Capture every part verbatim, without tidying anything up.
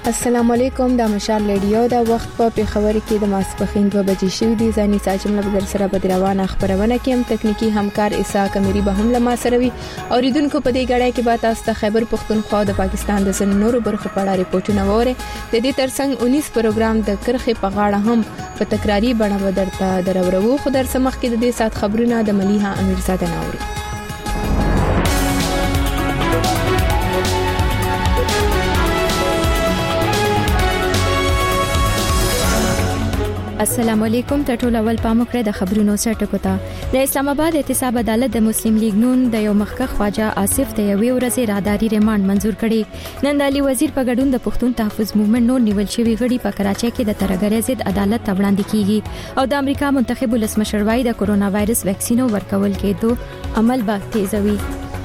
السلام علیکم، د مشال ریډیو د وخت په پیښور کې د ماسپخین دوه بجې شوې دي. ځاني ساجمله بدر سره په روانه خبرونه کې هم تکنیکی همکار عیسی کمیری به هم لما سره وي. اوریدونکو په دې غړای کې به تاسو ته خیبر پختونخوا د پاکستان د سن نورو برخو په اړه ریپورتونه وره. د دې ترڅنګ انیس پروګرام د کرخې په غاړه هم په تکراری بڼه بدرته درورو. خو در سمخ کې د دې سات خبرونه د ملیحه امیرزاده ناوري. السلام علیکم. ټول اول پام وکړئ د خبرونو سرټکو ته. د اسلام آباد احتساب عدالت د مسلم لیگ نون د یو مخکښ خواجه آصف ته یوې ورځې راهداري ریماند منزور کړي. نن د علي وزیر په ګډون د پښتون تحفظ موومېنټ نور نیول شوی غړي په کراچۍ کې د ترګری ضد عدالت ته وړاندې کیږي او د امریکا منتخب ولسمشر وايي د کورونا وایرس ویکسینو ورکول کېدو عمل به تیزوي.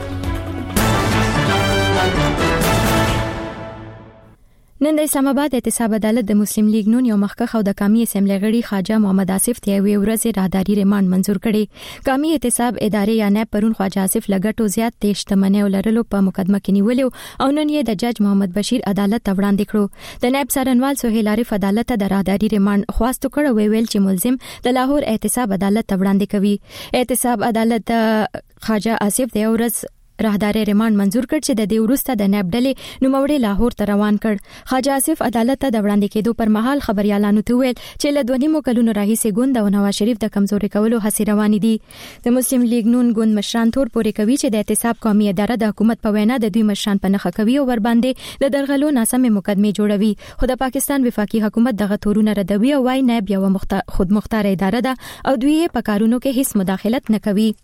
نن د اسلام آباد احتساب عدالت د مسلم لیگ نون یو مخکښ او د قومي اسمبلی غړي خواجه محمد آصف ته یوې ورځې راهداري ریماند منزور کړي. قومي احتساب ادارې یا نه پرون خواجه آصف لګټو زیات تشتمنۍ ولرلو په مقدمه کې نیولیو او نن یې د جج محمد بشیر عدالت ته وړاندې کړو. د نائب څارنوال سهیل عارف عدالت ته د راهداري ریماند خواست کړو ویل چې ملزم د لاهور احتساب عدالت ته وړاندې کوي. احتساب عدالت خواجه آصف د ورځ راهداري ریماند منزور کړ چې د دې وروسته د نائب ډلې نوموړي لاهور ته روان کړ. خواجه آصف عدالت ته د وړاندې کېدو پر مهال خبريالانو ته ویل چې له دوه نیمو کلونو راهیسې ګوند او نواز شریف د کمزوري کولو هڅې روانې دي. د مسلم لیگ نون ګوند مشران تور پورې کوي چې د احتساب قومي اداره د حکومت په وینا د دوی مشران په نخښه کوي او ور باندې د درغلو ناسمه مقدمه جوړوي. خو د پاکستان وفاقي حکومت دغه تورونه ردوي او وايي نائب یو مخت... خود مختار اداره ده او دوی په کارونو کې هیڅ مداخلت نه کوي.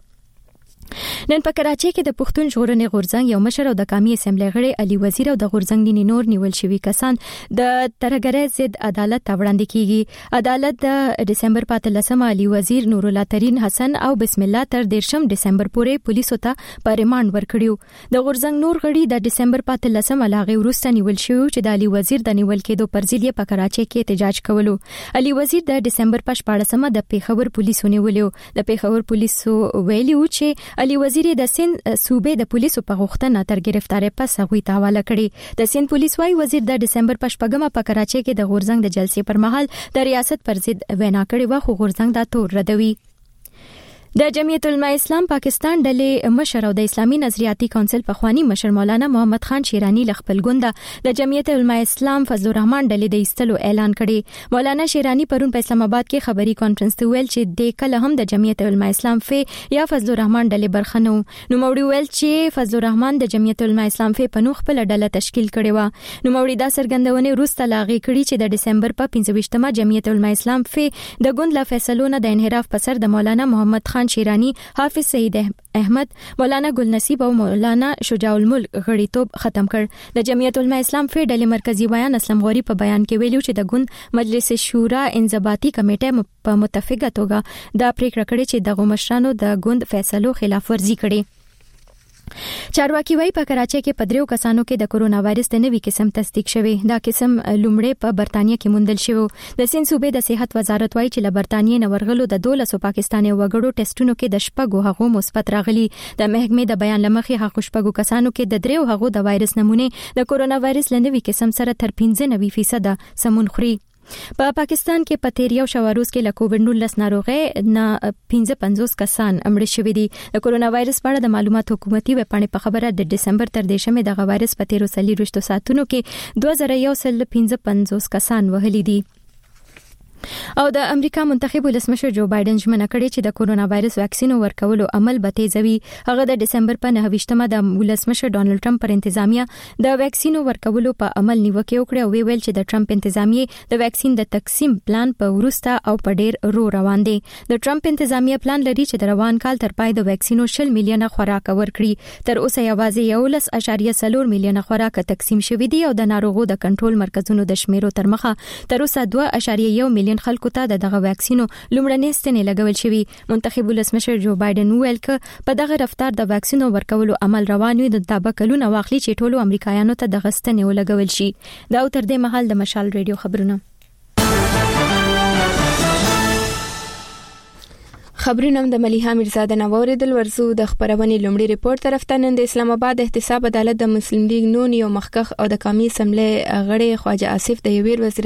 نن په کراچۍ کې د پښتون ژغورنې غورځنګ یو مشر او د قومي اسمبلی غړي علي وزیر او د غورځنګ نینی نور نیول شوی کسان د ترګری ضد عدالت ته وړاندې کیږي. عدالت د ډسمبر په اتلسمه علي وزیر نور الله ترین حسن او بسم الله تر دیرشم ډسمبر پورې پولیسو ته په ریماند ورکړیو. د غورځنګ نور غړي د ډسمبر په اتلسمه لاغي ورسته نیول شوی چې د علي وزیر د نیول کېدو پر ضد په کراچۍ کې احتجاج کولو. علي وزیر د ډسمبر په شپاړسمه د پیښور پولیسو نیولیو. د پیښور پولیسو ویلیو چې علي وزیر د سند صوبې د پولیسو په غوښتنه تر گرفتاری پس هغوی ته حواله کړي. د سند پولیس وايي وزیر د ډسمبر په شپږمه په کراچۍ کې د غورځنګ د جلسې پر مهال د ریاست پر ضد وینا کړې و خو غورځنګ دا تور ردوي. د جمعیت العلماء اسلام پاکستان ډلې مشر او د اسلامي نظریاتي کونسل په خوانی مشر مولانا محمد خان شیرانی لخپل ګونده د جمعیت العلماء اسلام فضل الرحمن ډلې د ایستلو اعلان کړي. مولانا شیرانی پرون په اسلام آباد کې خبري کانفرنس ته ویل چې د کله هم د جمعیت العلماء اسلام فی یا فضل الرحمن ډلې برخه نه نو موړي ویل چې فضل الرحمن د جمعیت العلماء اسلام فی په نوم خپل ډله تشکیل کړي و. نو موړي دا سرګندونه روسته لاغي کړي چې د ډسمبر په پنځه ویشتمه جمعیت العلماء اسلام فی د ګوند له فیصلو نه د انحراف په سر د مولانا محمد خان شیرانی حافظ سید احمد مولانا ګل نصیب او مولانا شجاع الملک غړیتوب ختم کړ. د جمعیت العلماء اسلام فی ډلې مرکزی بیان اسلام غوري په بیان کې ویلو چې د ګوند مجلس شورا انضباطي کمیټه په متفقه توګه دا پریکړه کړې چې دغه مشرانو د ګوند فیصلو خلاف ورزي کړي. چارواکي وايي په کراچۍ کې پدریو کسانو کې د کورونا وایرس د نوي قسم تصدیق شوی. دا قسم لومړی په برتانیې کې موندل شوی. د سند صوبې د صحت وزارت وايي چې له برتانیې نه ورغلو د دولسو پاکستاني وګړو ټیسټونو کې د شپږو هغو مثبت راغلي. د محکمې د بیان لمخې هغه شپږو کسانو کې د دریو هغو د وایرس نمونه د کورونا وایرس له نوي قسم سره تر پنځه نوي فیصد سمون خوري. په پا پاکستان کې په تیر یو شواروز کې له کووډ نولس ناروغۍ نه پنځه پنځوس کسان مړه شوي دي. د کورونا وایرس په اړه د معلومات حکومتي ویب پاڼې په خبره د ډسمبر تر دیرشمې دغه وایرس په تیرو څلوېښتو ساعتونو کې دوه زره یو سل پنځه پنځوس کسان وهلي دي. او د امریکا منتخب ولسمشر جو بایدن ژمنه کړې چې د کورونا وایرس ویکسینو ورکولو عمل به تیزوي. هغه د ډسمبر په نهه ویشتمه د ولسمشر ډانلډ ټرمپ پر انتظامیه د ویکسینو ورکولو په عمل نیوکه وکړه او ویل چې د ټرمپ انتظامیه د ویکسین د تقسیم پلان په ورسته او په ډیر رو روان دي. د ټرمپ انتظامیه پلان لري چې د روان کال تر پای د ویکسینو شل میلیونه خوراک ورکړي. تر اوسه یوازې یولس اعشاریه څلور میلیونه خوراک تقسیم شوي دي او د ناروغو د کنټرول مرکزونو د شمیرو تر مخه تر اوسه دوه اعشاریه یو میلیون خلکو ته دغه ویکسینو لومړنۍ ستنې لګول شوی. منتخب ولسمشر جو بایدن ویل ک په دغه رفتار د ویکسینو ورکولو عمل روان وي د تابکلونه واخلي چې ټولو امریکایانو ته د غستنې ولګول شي. دا تر دې مهال د مشال ریډیو خبرونه. خبرونه د مليحه میرزاده نووریدل ورزو د خبرونې لومړی ریپورت طرف ته نن د اسلام آباد احتساب عدالت د مسلم لیگ نون یو مخکخ او د قومي اسمبلی غړي خواجه آصف د یویر وزیر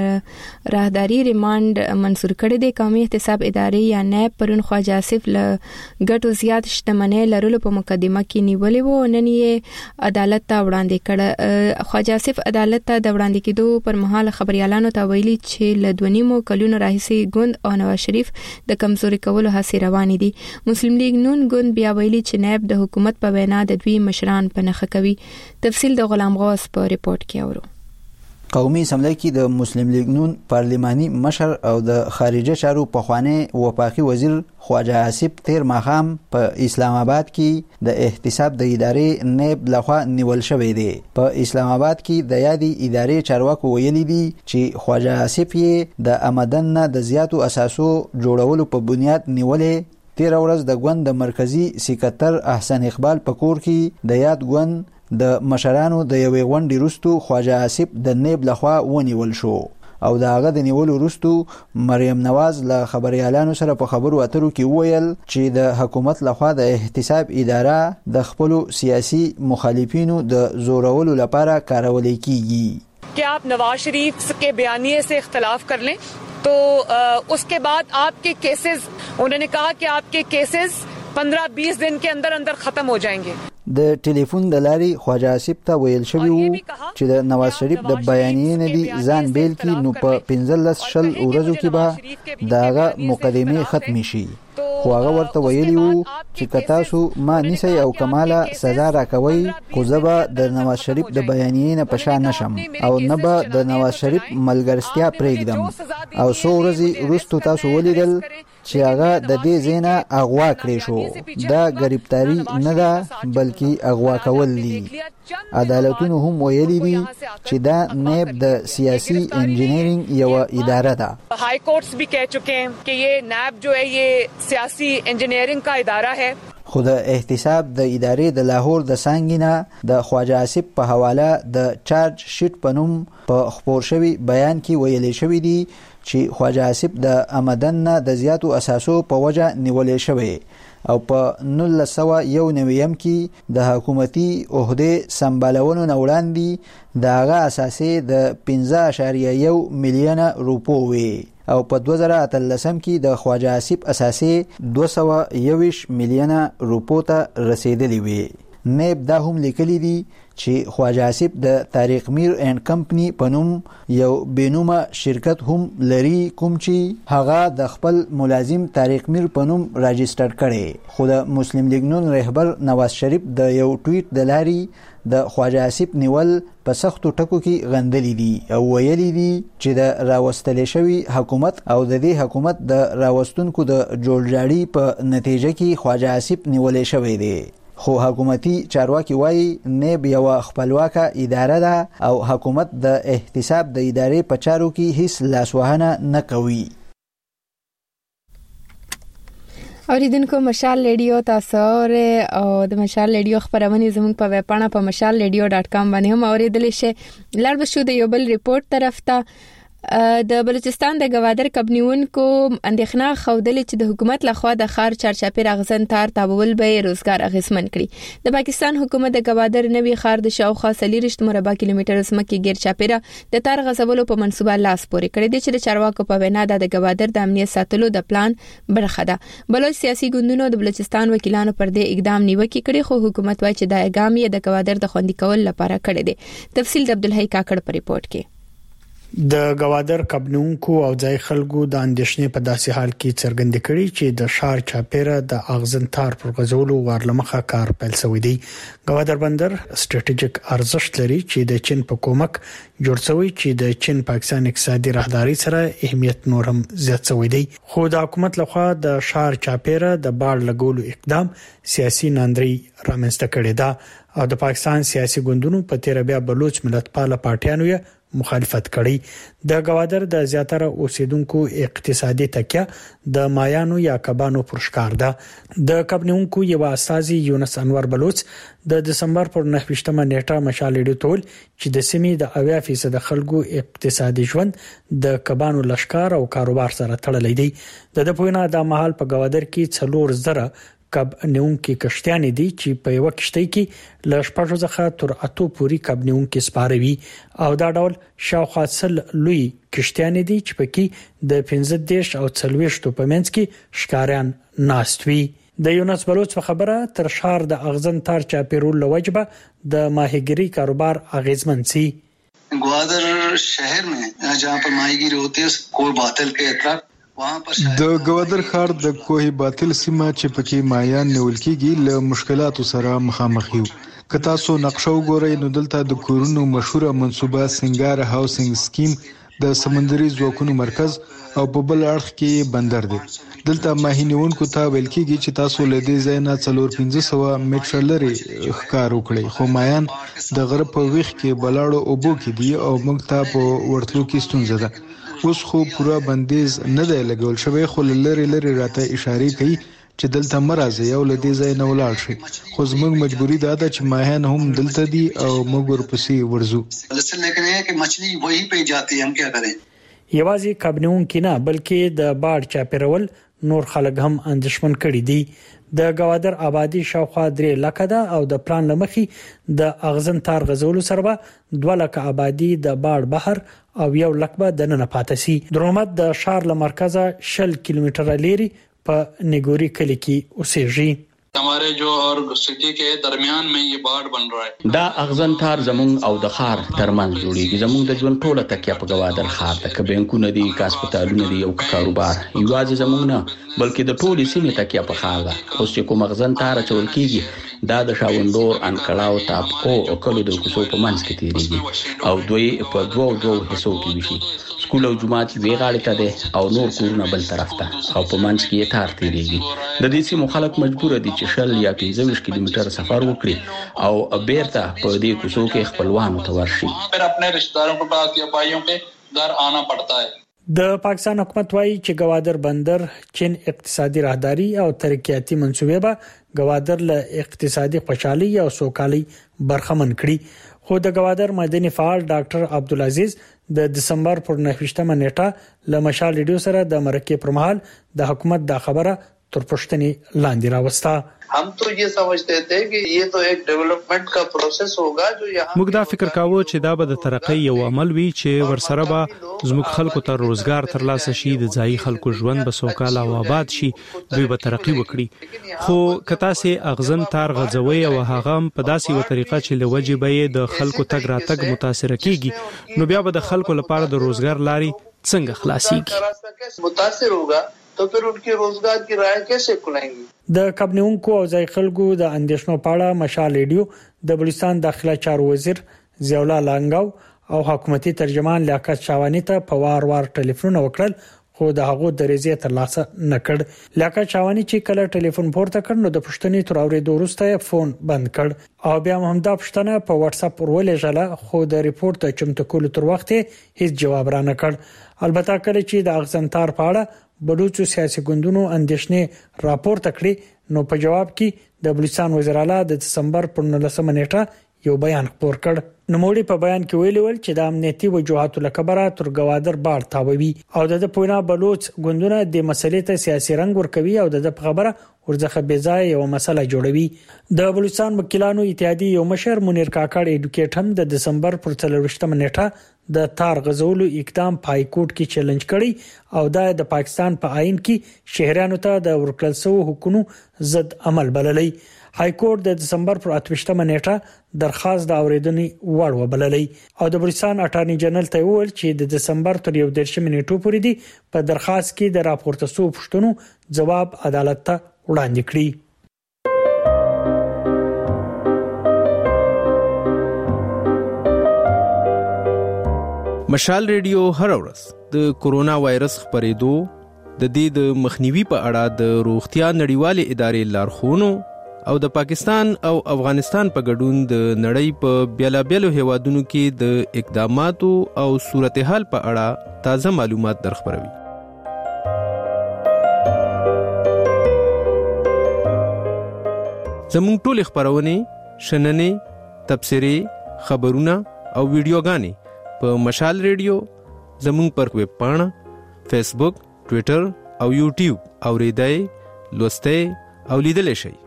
راهداري ریماند منسور کړی دی. قومي احتساب ادارې یا نیب پرون خواجه آصف له ګټو زیات شتمنۍ لرلو په مقدمه کې نیولې وو. نن یې عدالت ته وړاندې کړ. خواجه آصف عدالت ته د وړاندې کېدو پر مهال خبريالانو ته ویلي چې له دونیمو کلونو راهیسې ګوند او نواز شریف د کمزوري کولو هڅې روانې دي. مسلم لیگ نون ګوند بیا ویلي چې نائب د حکومت په وینا د دوی مشران په نخښه کوي. تفصیل د غلام غوث په ریپورت کې اورو. قومي اسمبلی کې د مسلم لیگ نون پارلماني مشر او د خارجه چارو پخوانی وفاقي وزیر خواجه آصف تیر ماښام په اسلام آباد کې د احتساب د ادارې نیب لخوا نیول شوی دی. په اسلام آباد کې د یادې ادارې چارواکو ویلي دي چې خواجه آصف یې د آمدن نه د زیاتو اساسو جوړولو په بنیاد نیولې. تیر ورځ د ګوند د مرکزی سکرټر احسن اقبال په کور کې د یاد ګوند د مشرانو د یوې غونډې وروسته خواجه آصف د نیب لخوا ونیول شو او د هغه د نیولو وروسته مریم نواز له خبريالانو سره په خبرو اترو کې وویل چې د حکومت لخوا د احتساب اداره د خپل سیاسي مخالفینو د زورولو لپاره کارول کیږي. कि आप नवाज शरीफ के बयानिए से इख्तलाफ कर लें तो उसके बाद आपके केसेस, उन्होंने कहा कि आपके केसेस पंद्रह बीस दिन के अंदर अंदर खत्म हो जाएंगे. د ټلیفون د لارې خواجه آصف ته ویل شوی وو چې د نواز شریف د بیانیې نه دي ځان بیل کی نو په پنځلس شل ورځو کې به داغه مقدمه ختم شي. خو هغه ورته ویلی وو چې کتاسو ما نیسي او کماله سزا راکوي خو زبا د نواز شریف د بیانیې نه پشا نشم او نه به د نواز شریف ملګرستیا پرېږدم. او څو ورځې وروسته تاسو ولیدل چې هغه د دې زینا اغوا کړی شو. دا غریبتاری نه ده بلکې اغوا کول دي. عدالتونو هم ویلي دي چې دا نیب د سیاسي انجینیرینګ یو اداره ده. हाई कोर्ट्स भी कह चुके हैं कि ये नैब जो है ये सियासी इंजीनियरिंग का इदारा है. خو د احتساب د ادارې د لاهور د څنګه د خواجه آصف په حواله د چارج شیټ په نوم په خبر شوی بیان کې ویل شوی دی چې خواجه آصف د آمدن نه د زیاتو اساسو په وجه نیولې شوی او په نولس سوه یو نویم کې د حکومتي عہده سمبالولو نه وړاندې د هغه اساسې د پنځه اعشاریه یو میلیونه روپو وي او په دوه زره اتلسم کې د خواجه آصف اساسې دوه سوه یوویشت میلیونه روپو ته رسیدلی وي. نیب دا هم لیکلی دي چې خواجه آصف د طارق میر اینڈ کمپنی په نوم یو بینومه شرکت هم لري کوم چې هغه د خپل ملازم طارق میر په نوم راجستر کړي. خو د مسلم لیگ نون رهبر نواز شریف د یو ټویټ د لارې د خواجه آصف نیول په سختو ټکو کې غندلی دي او ویلي دي چې د راوستل شوی حکومت او د دې حکومت د راوستونکو د جوړجاړي په نتیجه کې خواجه آصف نیولې شوی دی. خو حکومتي چارواکي وایي نیب یو خپلواکه اداره ده او حکومت د احتساب د ادارې په چارو کې هیڅ لاسوهنه نه کوي. اوریدونکو مشال ریډیو تاسو او د مشال ریډیو خبرونه زموږ په ویب پاڼه په مشال ریډیو ډاټ کام باندې هم اوریدل شي. لړ بشو د یو بل ریپورت طرف ته د بلوچستان د گوادر کبنیونکو اندېښنه خوده چې د حکومت لخوا د خار چارچاپیر اغزن تار تابول به روزګار اغیزمن کړي. د پاکستان حکومت د گوادر نوي خار د شاوخوا سلیریشت مربع کیلومتر سمکه غیر چاپیره د تار غزولو په منصوبه لاس پورې کړی دی چې د چارواکو په وینا د گوادر د امنیت ساتلو د پلان برخه ده. بلوچ سیاسي ګوندونو د بلوچستان وکیلانو پر دې اقدام نیوکه کړي خو حکومت وايي چې دا اقدام یې د گوادر د خوندي کول لپاره کړی دی. تفصیل د عبدالحی کاکړ په ریپورت کې. د گوادر کبنونکو او ځای خلکو د اندېښنې په داسې حال کې څرګند کړي چې د شار چاپیره د اغزن تار پر غزولو ورلمخه کار پیل شوی دی. گوادر بندر ستراتیژیک ارزښت لري چې د چین په کومک جوړ شوی چې د چین پاکستان اقتصادي راهداري سره اهمیت نور هم زیات شوی دی. خو د حکومت لخوا د شار چاپیره د بار لګولو اقدام سیاسي ناندري رامنځته کړی دا او د پاکستان سیاسي ګوندونو په تیر بیا بلوچ ملت پاله پارټیانو یې مخالفت کړی. د گوادر د زیاتره اوسیدونکو اقتصادي تکیه د مایانو یا کبانو پر ښکار ده. د کبنونکو یو استاذي یونس انور بلوچ د دسمبر پر نهه ویشتمه نیټه مشال ریډیو تول چې د سیمې د اویا فیصد خلکو اقتصادي ژوند د کبانو لشکار او کاروبار سره تړلی دی. د د پوینه د مهال په گوادر کې څلور زره کب نیونکي کشتیان دي چې په یو کشتۍ کې ل شپږو څخه تر اتو پوري کب نیونکي سپاروي او دا ډول شاوخوا سل لوی کشتیان دي چې پکې د پنځه دېرش او څلوېښت په منځ کې ښکاریان ناستوي. د یونس بلوچ په خبره تر شهر د اغزن تار چاپیرول لوجبه د ماهیګری کاروبار اغیزمن سي. ग्वादर शहर में जहाँ पर माहीगीरी होती है कोई बातिल के इतराक د گوادر ښار د کوه باطل سیمه چې پکې مایان نیول کېږي له مشکلاتو سره مخامخ یو. که تاسو نقشه وګورئ نو دلته د کورونو مشهوره منصوبه سنگار هاوسینګ سکیم د سمندري ځواکونو مرکز او په بل اړخ کې بندر دی. دلته ماهی نیونکو ته ویل کېږي چې تاسو له دې ځای نه څلور پنځه سوه متره لرې ښکار وکړئ، خو مایان د غره په ویښ کې بلاړو اوبو کې دي او موږ ته په ورتلو کې ستونزه ده. اوس خو پورا بندیز نه دی لګول شوی، خو لری لری راته اشاره کوي چې دلته مرزه یو لدی ځای نه ولاړ شي. خو زموږ مجبوری دا ده چې ماهیان هم دلته دي او موږ ورپسې ورزو. لیکن ہے کہ مچھلی وہی پہ جاتی ہے، ہم کیا کریں. یوازې کبنون کې نه بلکې د باډ چاپیرول نور خلک هم اندېښمن کړي دي. د گوادر آبادی شاوخوا درې لکه ده او د پلان لمخې د اغزن تار غزولو سره دوه لکه آبادی د باډ بحر او یو لک به د نن پاتې سي. درومت د شهر له مرکزه شل کیلومتره لري په نیګوري کلی کې اوسېږي. हमारे जो और सिटी के दरमियान में ये बाढ़ बन रहा है. دا اغزن تار زمون او د خار ترمن جوړیږي. زمون د ژوند ټوله تکیه په گوادر خار ته کې بانکونه دي، هسپتالونه دي او کاروبار. یوازې زمون نه بلکې د ټولې سیمې تکیه په خار ده. اوس چې کوم اغزن تار چول کیږي دا د شاوندور انکړاو تاپکو او کلو د کوڅو په منځ کې تیریږي او دوی په دوه دوه حصو کې وشي. سکول او جماعت وی غاړه ته ده او نور کورونه بل طرف ته او په منځ کې تار تیریږي. د دې سیمو خلک مجبور دي چې شل یا پنځه ویشت کیلومتر سفر وکړي او بیرته په دې کوڅو کې خپلوانو ته ورشي. پر خپل رشتہ داروں کو پاس یا بھائیوں کے گھر آنا پڑتا ہے. د پاکستان حکومت وايي چې گوادر بندر چین اقتصادي راهداري او ترقیاتي منصوبې به گوادر له اقتصادي خوشحالي او سوکالي برخمن کړي. خو د گوادر مدني فعال ډاکټر عبدالعزيز د دسمبر پر نهه ویشتمه نیټه له مشال ریډیو سره د مرکې پر مهال د حکومت د خبره تر پښتنې لاندې راوسته. हम तो ये समझते थे कि ये तो एक डेवलपमेंट का प्रोसेस होगा जो यहाँ موږ دا فکر کاوه چې دا به د ترقۍ یو عمل وي چې ورسره به زموږ خلکو ته روزګار ترلاسه شي، د ځایي خلکو ژوند به سوکاله او آباد شي، دوی به ترقی وکړي. خو کته سي اغزن تار غځوي او هغه په داسې و طریقه چې لوجه به د خلکو تګ راتګ متاثر کیږي، نو بیا به د خلکو لپاره د روزګار لاري څنګه خلاصيږي، متاثر होगा तो फिर उनके रोजगार की राह कैसे खुलेंगी. د کبنونکو او ځای خلکو د اندېښنو په اړه مشال ریډیو د بلوچستان داخله چارو وزیر ضیاءالله لانګاو او حکومتي ترجمان لیاقت شاوانی ته په وار وار ټلیفون وکړل، خو د هغو درېزه ترلاسه نکړ. لیاقت شاوانی چې کله ټلیفون پورته کړ نو د پښتني تر اورېدو وروسته فون بند کړ او بیا هم دا پښتنه په واتس اپ ورولېږله، خو د ریپورت چمتو کولو تر وخت هیڅ جواب را نه کړ. البته کله چې د اغزنتار په اړه بلوچو سیاسي ګوندونو اندېښنې راپورته کړې نو په جواب کې د بلوچستان وزیر اعلی د دسمبر پر نولسمه نیټه یو بیان خپور کړ. نوموړي په بیان کې ویلي ول چې د امنیتي وجوهاتو لکبره تر گوادر باړ تاووي او د پوینا بلوچ ګوندونه د مسلې ته سیاسي رنګ ورکوي او د خبره ورځخه بيځای یو مسله جوړوي. د بلوچستان وکیلانو اتحادیې یو مشر منیر کاکړ اډوکیټ هم د دسمبر پر څلورویشتمه نیټه د تار غزولو اقدام په های کورټ کې چیلنج کړي او دا د پاکستان په آئین کې شهریانو ته د ورکړل شویو حقوقو ضد عمل بللی. های کورټ د دسمبر پر اتوشتمه نیټه درخواست د اوریدنې وړ وبللی او د بلوچستان اټارنی جنرال ته وویل چې د دسمبر تر یو دیرشمه نیټو پورې دی په درخواست کې د راپورته شویو پوښتنو جواب عدالت ته وړاندې کړي. مشال ریډیو هر ورځ د کورونا وایرس خپرېدو، د دې د مخنیوي په اړه د روغتیا نړیوالې ادارې لارښوونو او د پاکستان او افغانستان په ګډون د نړۍ په بیلابیلو هیوادونو کې د اقداماتو او صورتحال په اړه تازه معلومات درخبروي. زموږ ټول خبرونه، شننې، تبصرې، خبرونه او ویډیوګانې په مشال ریډیو، زموږ پر ویب پاڼه، فیسبوک، ټوئیټر او یوټیوب اوریدای، لوستای او لیدلای شئ.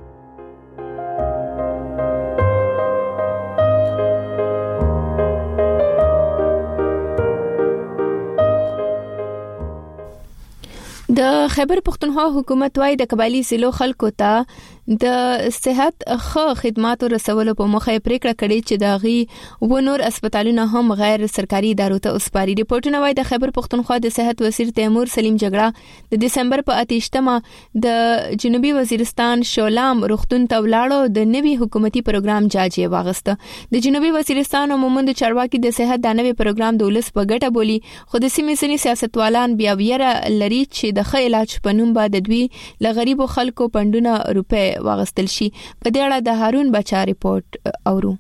د خیبر پختونخوا حکومت وايي د قبایلی ضلعو خلکو ته د صحت ښه خدماتو رسولو په موخه پریکړه کړې چې د غي و نور هسپتالونه هم غیر سرکاري ادارو ته وسپاري. ریپورتونه وايي د خیبر پختونخوا د صحت وزیر تیمور سلیم جګړه د دسمبر په اتهشتمه د جنوبي وزیرستان شولام روغتون ته ولاړو د نوي حکومتي پروګرام جاجي واغسته. د جنوبي وزیرستان عمومند چارواکي د صحت د نوي پروګرام د ولس په ګټه بولی، خو د سیمې ځینې سیاستوالان بیا ویره لري چې د ښه علاج په نوم باندې دوی ل غریبو خلکو پندونه روپې واغستل شي. په دې اړه د هارون بچا ریپورت اورو.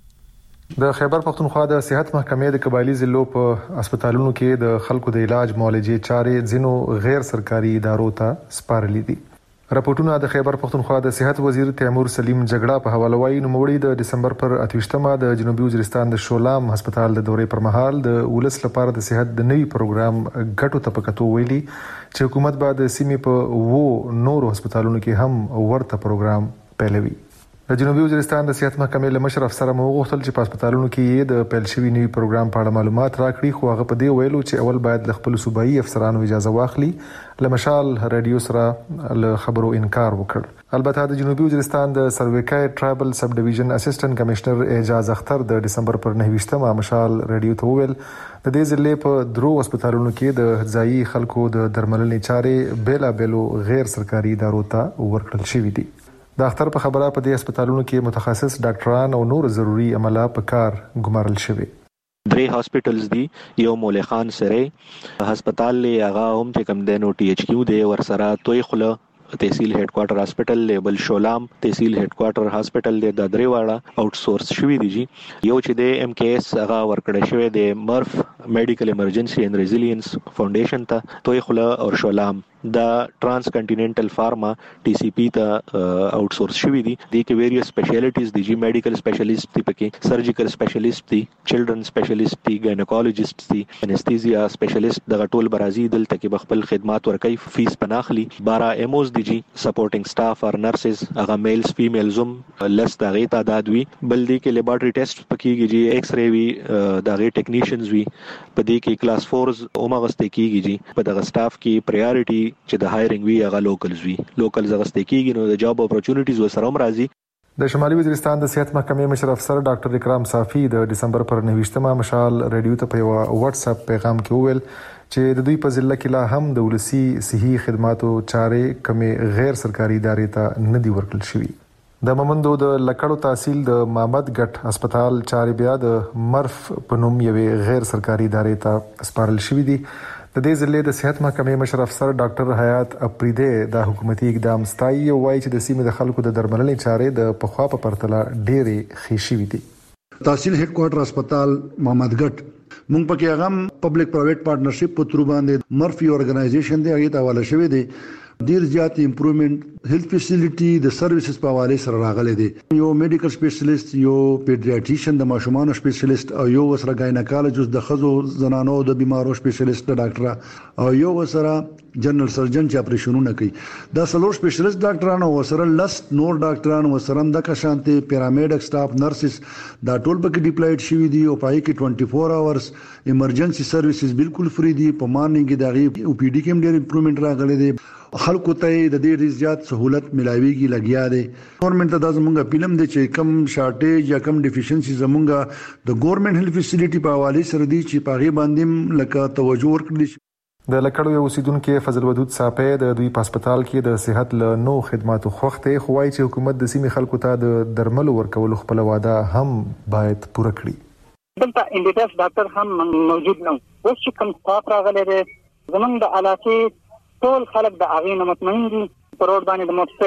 د خیبر پختونخوا د صحت محکمې د قبایلی ضلعو په هسپتالونو کې د خلکو د علاج معالجې چارې ځینو غیر سرکاري ادارو ته سپارلې دي. راپورټونه د خیبر پختونخوا د صحت وزیر تیمور سلیم جګړه په حواله وايي نوموړي د دسمبر پر اتهشتمه د جنوبي وزیرستان د شولام هسپتال د دورې پر مهال د ولس لپاره د صحت د نوي پروګرام ګټو ته پکتو ویلي چې حکومت به د سیمې په وو نورو هسپتالونو کې هم ورته پروګرام پیلوي. د جنوبي وزیرستان د صحت محکمې له مشر افسر مو غوښتل چې په هسپتالونو کې د پیل شوی نوي پروګرام په اړه معلومات راکړي، خو هغه په دې ویلو چې اول باید د خپل صوبایي افسرانو اجازه واخلي. لمشال رادیو سره له خبرو انکار وکړ. البته د جنوبي وزیرستان د سرویکای ټرایبل سب ډیویژن اسسټنټ کمشنر اعجاز اختر د دسمبر پر نهه مشال رادیو ته وویل د دې ضلع په درو هسپتالونو کې د ځایي خلکو د درملنې چارې بیلا بیلو غیر سرکاري ادارو ته ورکړل شوې دي. د اختر په خبره په دې هسپتالونو کې متخصص ډاکټران او نور ضروري عمله په کار ګمارل شوی. درې هاسپټلز دي، یو مولا خان سره هسپتال لی هغه هم چې کم دنو ټي ایچ کیو دی، ورسره توي خله تحصیل هډ کوارټر هاسپټل لیبل شولام تحصیل هډ کوارټر هاسپټل د درې واړه آوټ سورس شوی دی. یو چې د ایم کې اس هغه ورکړی شوی دی مرف میډیکل ایمرجنسي اند ریزیلینس فاونډیشن ته توي خله او شولام دا ټرانس کنټیننټل فارما ټي سی پی ته آوټ سورس شوی دي. د کې ویریس سپیشلیټیز دي، جی میډیکل سپیشلیست دي، پکې سرجیکل سپیشلیست دي، چلډرن سپیشلیست دي، گاینیکولوژیست دي، انستیزیا سپیشلیست. دغه ټول برازي دلته کې خپل خدمات ورکوي، فیس پناخلي. بارہ ایموز دي جی سپورټینګ سټاف اور نرسز، هغه میلز فیمیلز هم لس دغه تعداد وي. بل دي کې لیبارټری ټیسټ پکېږي جی، ایکس ری وی، دغه ټیکنیشنز وي. په دې کې کلاس فورز اومغسته کېږي جی. په دغه سټاف کې پرایورټي چې د هایرینګ وی هغه لوکلز وی لوکلز غسته کیږي، نو د جاب اپورچونټیز وسره هم راځي. د شمالي وزیرستان د صحت محکمې مشر افسر ډاکټر اکرام صافي د دسمبر پر نهه مشال رادیو ته په یو واتس اپ پیغام کې وویل چې د دوی په ضلع کې لا هم د ولسی صحي خدماتو چارې کمې غیر سرکاري ادارې ته نه دی ورکړل شوی. د ممندو د لکړو تحصیل د محمد ګټ هسپتال چارې بیا د مرف په نوم یوې غیر سرکاري ادارې ته سپارل شوی دی. د دې ضلع د صحت محکمې مشر افسر ډاکټر حیات اپریده د حکومتي اقدام ستایي او وایي چې د سیمې د خلکو د درملنې چارې د پخوا په پرتله ډېرې ښې شوې دي. تحصیل هډ کوارټر هسپتال محمد ګټ مونږ پکې هغه پبلک پرایویټ پارټنرشپ په تر باندې مرفي اورګنایزیشن دی، هغه ته حواله شوی دی. ډیر زیات امپروومنت هیلث فیسیلیټي د سرویسز په حواله سره راغلي دي. یو میډیکل سپیشلیست، یو پیډیاټریشن د ماشومان سپیشلیست، او یو وسره ګاینیکولوژیست د خزو زنانو د بیمارو سپیشلیست ډاکټر، او یو وسره جنرال سرجن چې اپریشنونه کوي. دا څلور سپیشلیست ډاکټران او وسره لس نور ډاکټران وسره د کشانته پیرامیډ سټاف نرسز دا ټول پکې ډیپلایډ شوی دي، او پای کې چوبیس اورز ایمرجنسي سرویسز بالکل فری دي. په مارنینګ دغه او پی ډی کې ډیر امپروومنت راغلي دي. خلکو ته د دې زیات سہولت ملاويږي لګیا دي. ګورنمنت ته د زمونږه فلم دي چې کم شارټیج یا کم ډیفیشنسي زمونږه د ګورنمنت هیلث فیسیلیټي په حواله سره دي چې پاغي باندې لکه توجه ورکړي. د لکړو یو اوسیدونکو فضل ودود صاحب د دوی په هسپتال کې د صحت له نو خدماتو خوخته خوای چې حکومت د سیمې خلکو ته د درمل ورکولو خپل وعده هم باید پوره کړي. دلته انډیټس ډاکټر هم موجود نه و. اوس چې کوم سټاف راغلی دی زمونږ د علاقې ټول خلک د هغې نه مطمئن دي. په روډ باندې د موټرسایکل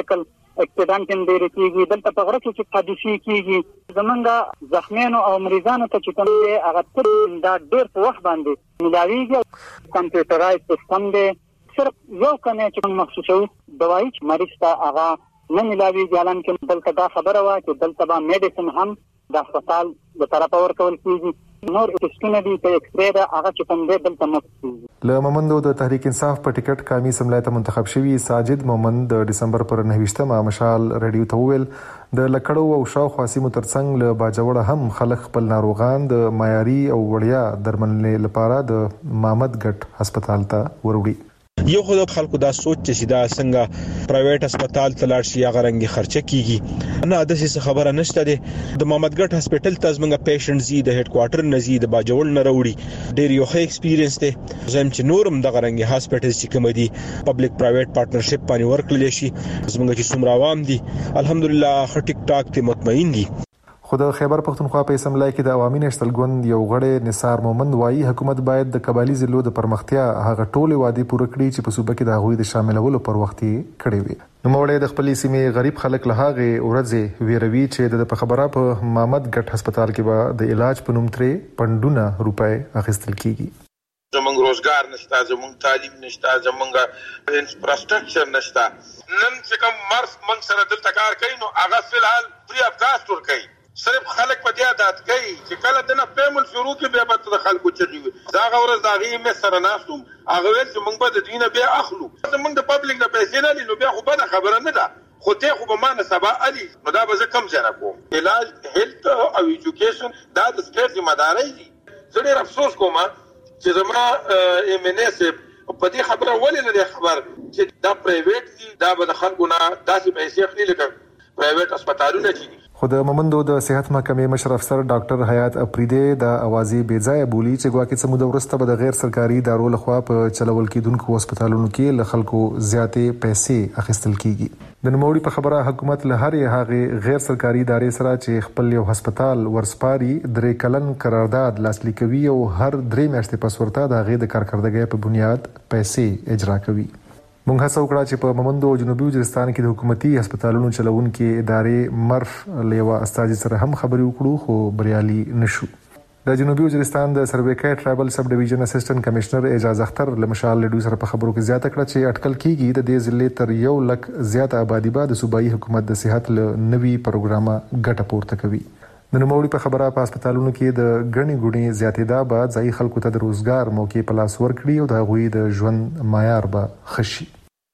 اکسیډنټ هم ډېر کیږي. دلته په غره کې چې حادثې کیږي زمونږ زخمیانو او مریضانو ته چې کوم دی هغه تر دا ډېر په وخت باندې ملاویږي. کمپیوټرایز سیستم دی، صرف یو کنه چې مخصوصو دوايي چې مریض ته هغه نه ملاویږي. الان کې دلته دا خبره وه چې دلته به میډیسن هم د هسپتال د طرفه ورکول کیږي. نور ټیسټونه دي چې ایکس ری دا هغه چې کوم دی دلته مفت کیږي. له مومندو د تحریک انصاف په ټیکټ کامی سملای ته منتخب شوی ساجد مومند د ډسمبر پر نهویشتمه مشال رادیو ته ویل د لکړو او شاوخوا سیمو ترڅنګ له باجوړه هم خلک خپل ناروغان د معیاري او وړیا درملنې لپاره د مامد ګټ هسپتال ته وروړي. یو خو د خلکو دا سوچ چې دا څنګه پرایویټ هسپتال ته لاړ شي هغه رنګي خرچه کیږي نه د څه خبره نشته ده. د محمدګټ هسپتال ته زمونږ پیشنټ زی د هډ کوارټر نزي د باجوړ نه وروړي ډیر یو ښه ایکسپیرینس ده. زم چې نورم د غرنګي هسپتال چې کوم دي پبلک پرایویټ پارټنرشپ باندې ورکړل شي زمونږ چې څومره عوام دي الحمدلله ښه ټیک ټاک ته مطمئن دي. خو د خیبر پختونخوا په اسمبلی کې د عوامي نشتل ګوند یو غړی نثار مومند وایي حکومت باید د قبایلی ضلعو د پرمختیا هغه ټولې وعدې پوره کړي چې په صوبه کې د هغوی د شاملولو پر وخت یې کړې وي. نوموړی د خپلې سیمې غریب خلک له هغه ورځې ویروي چې د په خبره په مامد ګټ هسپتال کې به د علاج په نوم ترې پندونه روپۍ اخیستل کیږي. زمونږ روزګار نشته، زمونږ تعلیم نشته، زمونږ انفراستراکچر نشته. نن چې کوم مرس من سره دلته کار کوي نو هغه فلحال فری اف کاست ور کوي. صرف خلک په دې عادت کوي چې کله دنه پیمنټ شروع کې بیا به د خلکو چغي وي. دا غوړز دا غي مې سره ناستم هغه ویل چې موږ به د دینه بیا اخلو. زمونږ د پبلک د پیسې نه لینو بیا خو به خبره نه ده. خو ته خو به مانه سبا علي نو دا به زه کم ځای کوم. علاج هیلث او ایجوکیشن دا د سټیټ ذمہ داري دي. زه ډېر افسوس کوم چې زما ایم ان اس په دې خبره ولې نه خبر چې دا پرایویټ دي دا به د خلکو نه داسې پیسې اخلي لکه پرایویټ هسپتالونه دي. خو د مومندو د صحت محکمې مشر افسر ډاکټر حیات اپریدی د اوازې بېځایه بولی چې ګواکې څه موده وروسته به د غیر سرکاري ادارو لخوا په چلول کېدونکو هسپتالونو کې له خلکو زیاتې پیسې اخیستل کیږي. د نوموړي په خبره حکومت له هرې هغې غیر سرکاري ادارې سره چې خپل یو هسپتال ورسپاري درې کلن قرارداد لاسلیک کوي او هر درې میاشتې پس ورته د هغې د کارکردګۍ په بنیاد پیسې اجرا کوي. مونږ هڅه وکړه چې په مومندو او جنوبي وزیرستان کې د حکومتي هسپتالونو چلوونکو ادارې مرف لیوا استاذ سره هم خبرې وکړو خو بریالي نشو. د جنوبي وزیرستان د سرویکای ټرایبل سب ډیویژن اسسټنټ کمشنر اعجاز اختر لمشال لډو سره په خبرو کې زیاته کړه چې اټکل کیږي د دې ضلع تر یو لک زیاته آبادی به د صوبایي حکومت د صحت له نوي پروګرامه ګټه پورته کوي. د نوموړي په خبره په هسپتالونو کې د غني ګونی زیاتېدا به ځای خلکو ته د روزګار موقع په لاس ورکړي او د هغوی د ژوند معیار به خشي.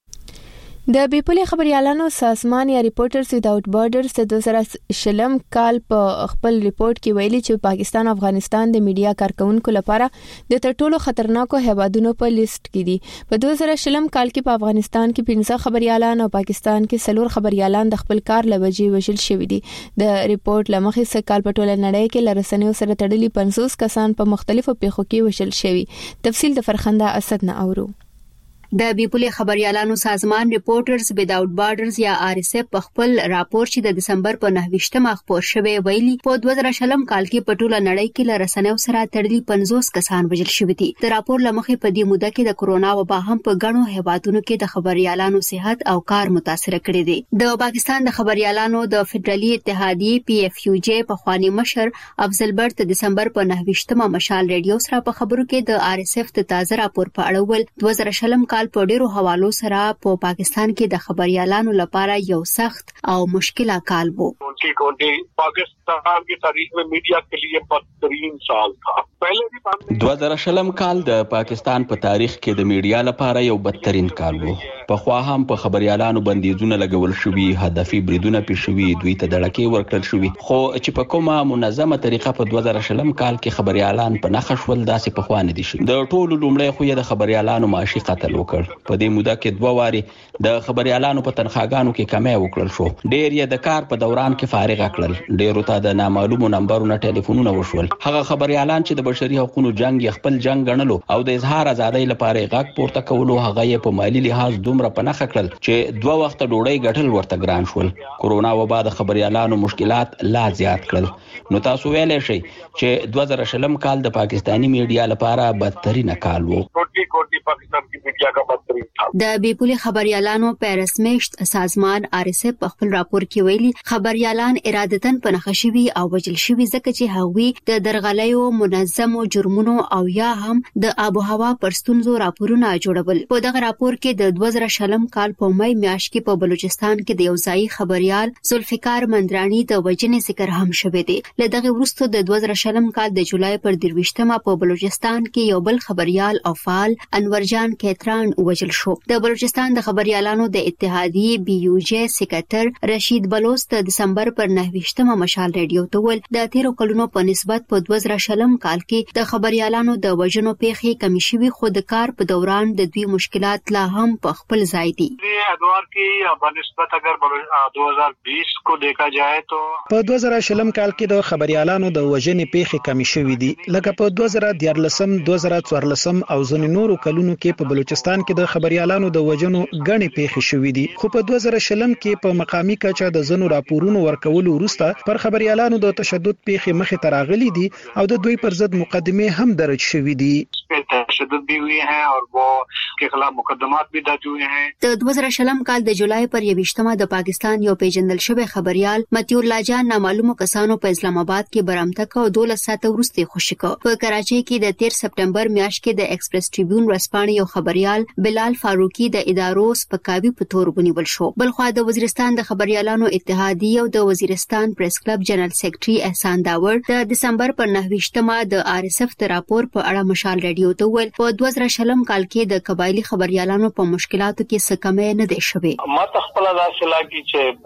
د بیپولې خبريالانو سازمان یا ریپورټرز ویداوت بارډرز د دوه زره شلم کال په خپل ریپورت کې ویلي چې پاکستان او افغانستان د میډیا کارکونکو لپاره د تر ټولو خطرناکو هیوادونو په لیست کې دي. په دوه زره شلم کال کې په افغانستان کې پنځه خبريالان او پاکستان کې څلور خبريالان د خپل کار لوجې وژل شوي دي. د ریپورت لمخې څه کال په ټوله نړۍ کې لرسنیو سره تړلي پنځوس کسان په مختلفو پیښو کې وژل شوي. تفصیل د فرخنده اسد نه اورو. د بیپولې خبريالانو سازمان ریپورټرز ویداوت بارډرز یا آر اس اف په خپل راپور چې د دسمبر په نهویشتمه خپور شوی ویلي په دوه زره شلم کال کې په ټوله نړۍ کې له رسنیو سره تړلي پنځوس کسان وژل شوي دي. د راپور لمخې په دې موده کې د کرونا وبا هم په ګڼو هیوادونو کې د خبريالانو صحت او کار متاثر کړي دي. د پاکستان د خبريالانو د فدرالي اتحادیې پی اف یو جی په خواني مشر افضل برت د دسمبر په نهویشتمه مشال رادیو سره په خبرو کې د آر اس اف د تازه راپور په اړه ول دوه زره شلم کال په ډیرو حوالو سره په پا پاکستان کې د خبريالانو لپاره یو سخت او مشکله کال وو. پاکستان کی تاریخ میں میڈیا کے لیے بدترین سال تھا. دوه زره شلم کال د پاکستان په تاریخ کې د میډیا لپاره یو بدترین کال وو. په خوا هم په خبريالانو بندیزونه لګول شوي، هدفي بریدونه پیښ شوي، دوی ته دړکې ورکړل شوي. خو چې په کومه منظمه طریقه په دوه زره شلم کال کې خبريالان په نخښ ول داسې په خوا نه دي شي. د ټولو لومړی خو د خبريالانو معاشي قتل وکړ. په دې موده کې دوه واري د خبريالانو په تنخواګانو کې کمی وکړل شو. ډېر یې د کار په دوران کې فارغ کړل. ډیرو ته د نامعلومو نمبرونو ټلیفونونه وشول. هغه خبريالان چې د بشري حقوقو جنگ خپل جنگ غنلو او د اظهار ازادۍ لپاره غږ پورته کولو، هغه یې په مالی لحاظ دومره پنهخ کړل چې دوه وخت ډوډۍ ګټل ورته ګران شول. کورونا وبا د خبريالانو مشکلات لا زیات کړل. نو تاسو ویلای شئ چې دوه زره شلم کال د پاکستانی میډیا لپاره بدترین کال وو. د بیپولي خبريالانو پیرسمیشت سازمان آر اس اف په خپل راپور کې ویلي خبريالان ارادتن پنهخشوي او وجل شوي ځکه چې هغوی د درغلیو، منظمو جرمونو او یا هم د آب او هوا پر ستونزو راپورونه جوړول. په دغه راپور کې د دوه زره شلم کال په مې میاشت کې په بلوچستان کې د یو ځایي خبريال ذوالفقار مندرانی د وجنې ذکر هم شوی دی. له دغه وروسته د دوه زره شلم کال د جولای پر درويشتمه په بلوچستان کې یو بل خبريال او فعال انورجان کیتران وجل شو. د بلوچستان د خبريالانو د اتحادیې بي یو جي سکرټر رشید بلوچ د دسمبر پر نهویشتمه مشال ریډیو ته ول د تیرو کلونو په نسبت په دوه زره شلم کال کې د خبريالانو د وجنو پیښې کمی شوي، خو د کار په دوران د دوی مشکلات لا هم په خپل ځای دي. ادوار کی بنسبت اگر دو هزار بیس کو دیکھا جائے تو په دوه زره شلم کال کې د خبريالانو د وجنې پیښې کمی شوي دي، لکه په دوه زره دیارلسم دوه زره څوارلسم او ځینو نورو کلونو کې په بلوچستان کې د خبريالانو د وجنو غني پیښې شوې دي. خو په دوه زره شلم کې په مقامی کچه د زنو راپورونو ورکولو وروسته پر خبريالانو د تشدد پیښې مخې ته راغلي دي او د دوی پر ضد مقدمه هم درج شوې دي. تشدد بھی ہوئے ہیں اور وہ کے خلاف مقدمات بھی درج ہوئے ہیں. د دوه زره شلم کال د جولای پر یویشتمه د پاکستان یو پیژندل شوی خبريال متیور لاجان نامعلومو کسانو په اسلام آباد کې برامته کو دولس ساعته وروسته خوشی کو. په کراچۍ کې د تیر سپټمبر میاشت کې د ایکسپریس ټریبیون ورسپانې یو خبريال بلال فاروقي د ادارو سپکاوي په تور ونیول شو. بلخوا د وزیرستان د خبريالانو اتحادیې او د وزیرستان پریس کلب جنرال سیکریټري احسان داور د دسمبر پر نهویشتمه د آر اس اف د راپور په اړه مشال ریډیو ته ویل په دوه زره شلم کال کې د قبایلی خبريالانو په مشکلاتو کې څه کمې نه دی شوی. ما تخپل داسې لاګي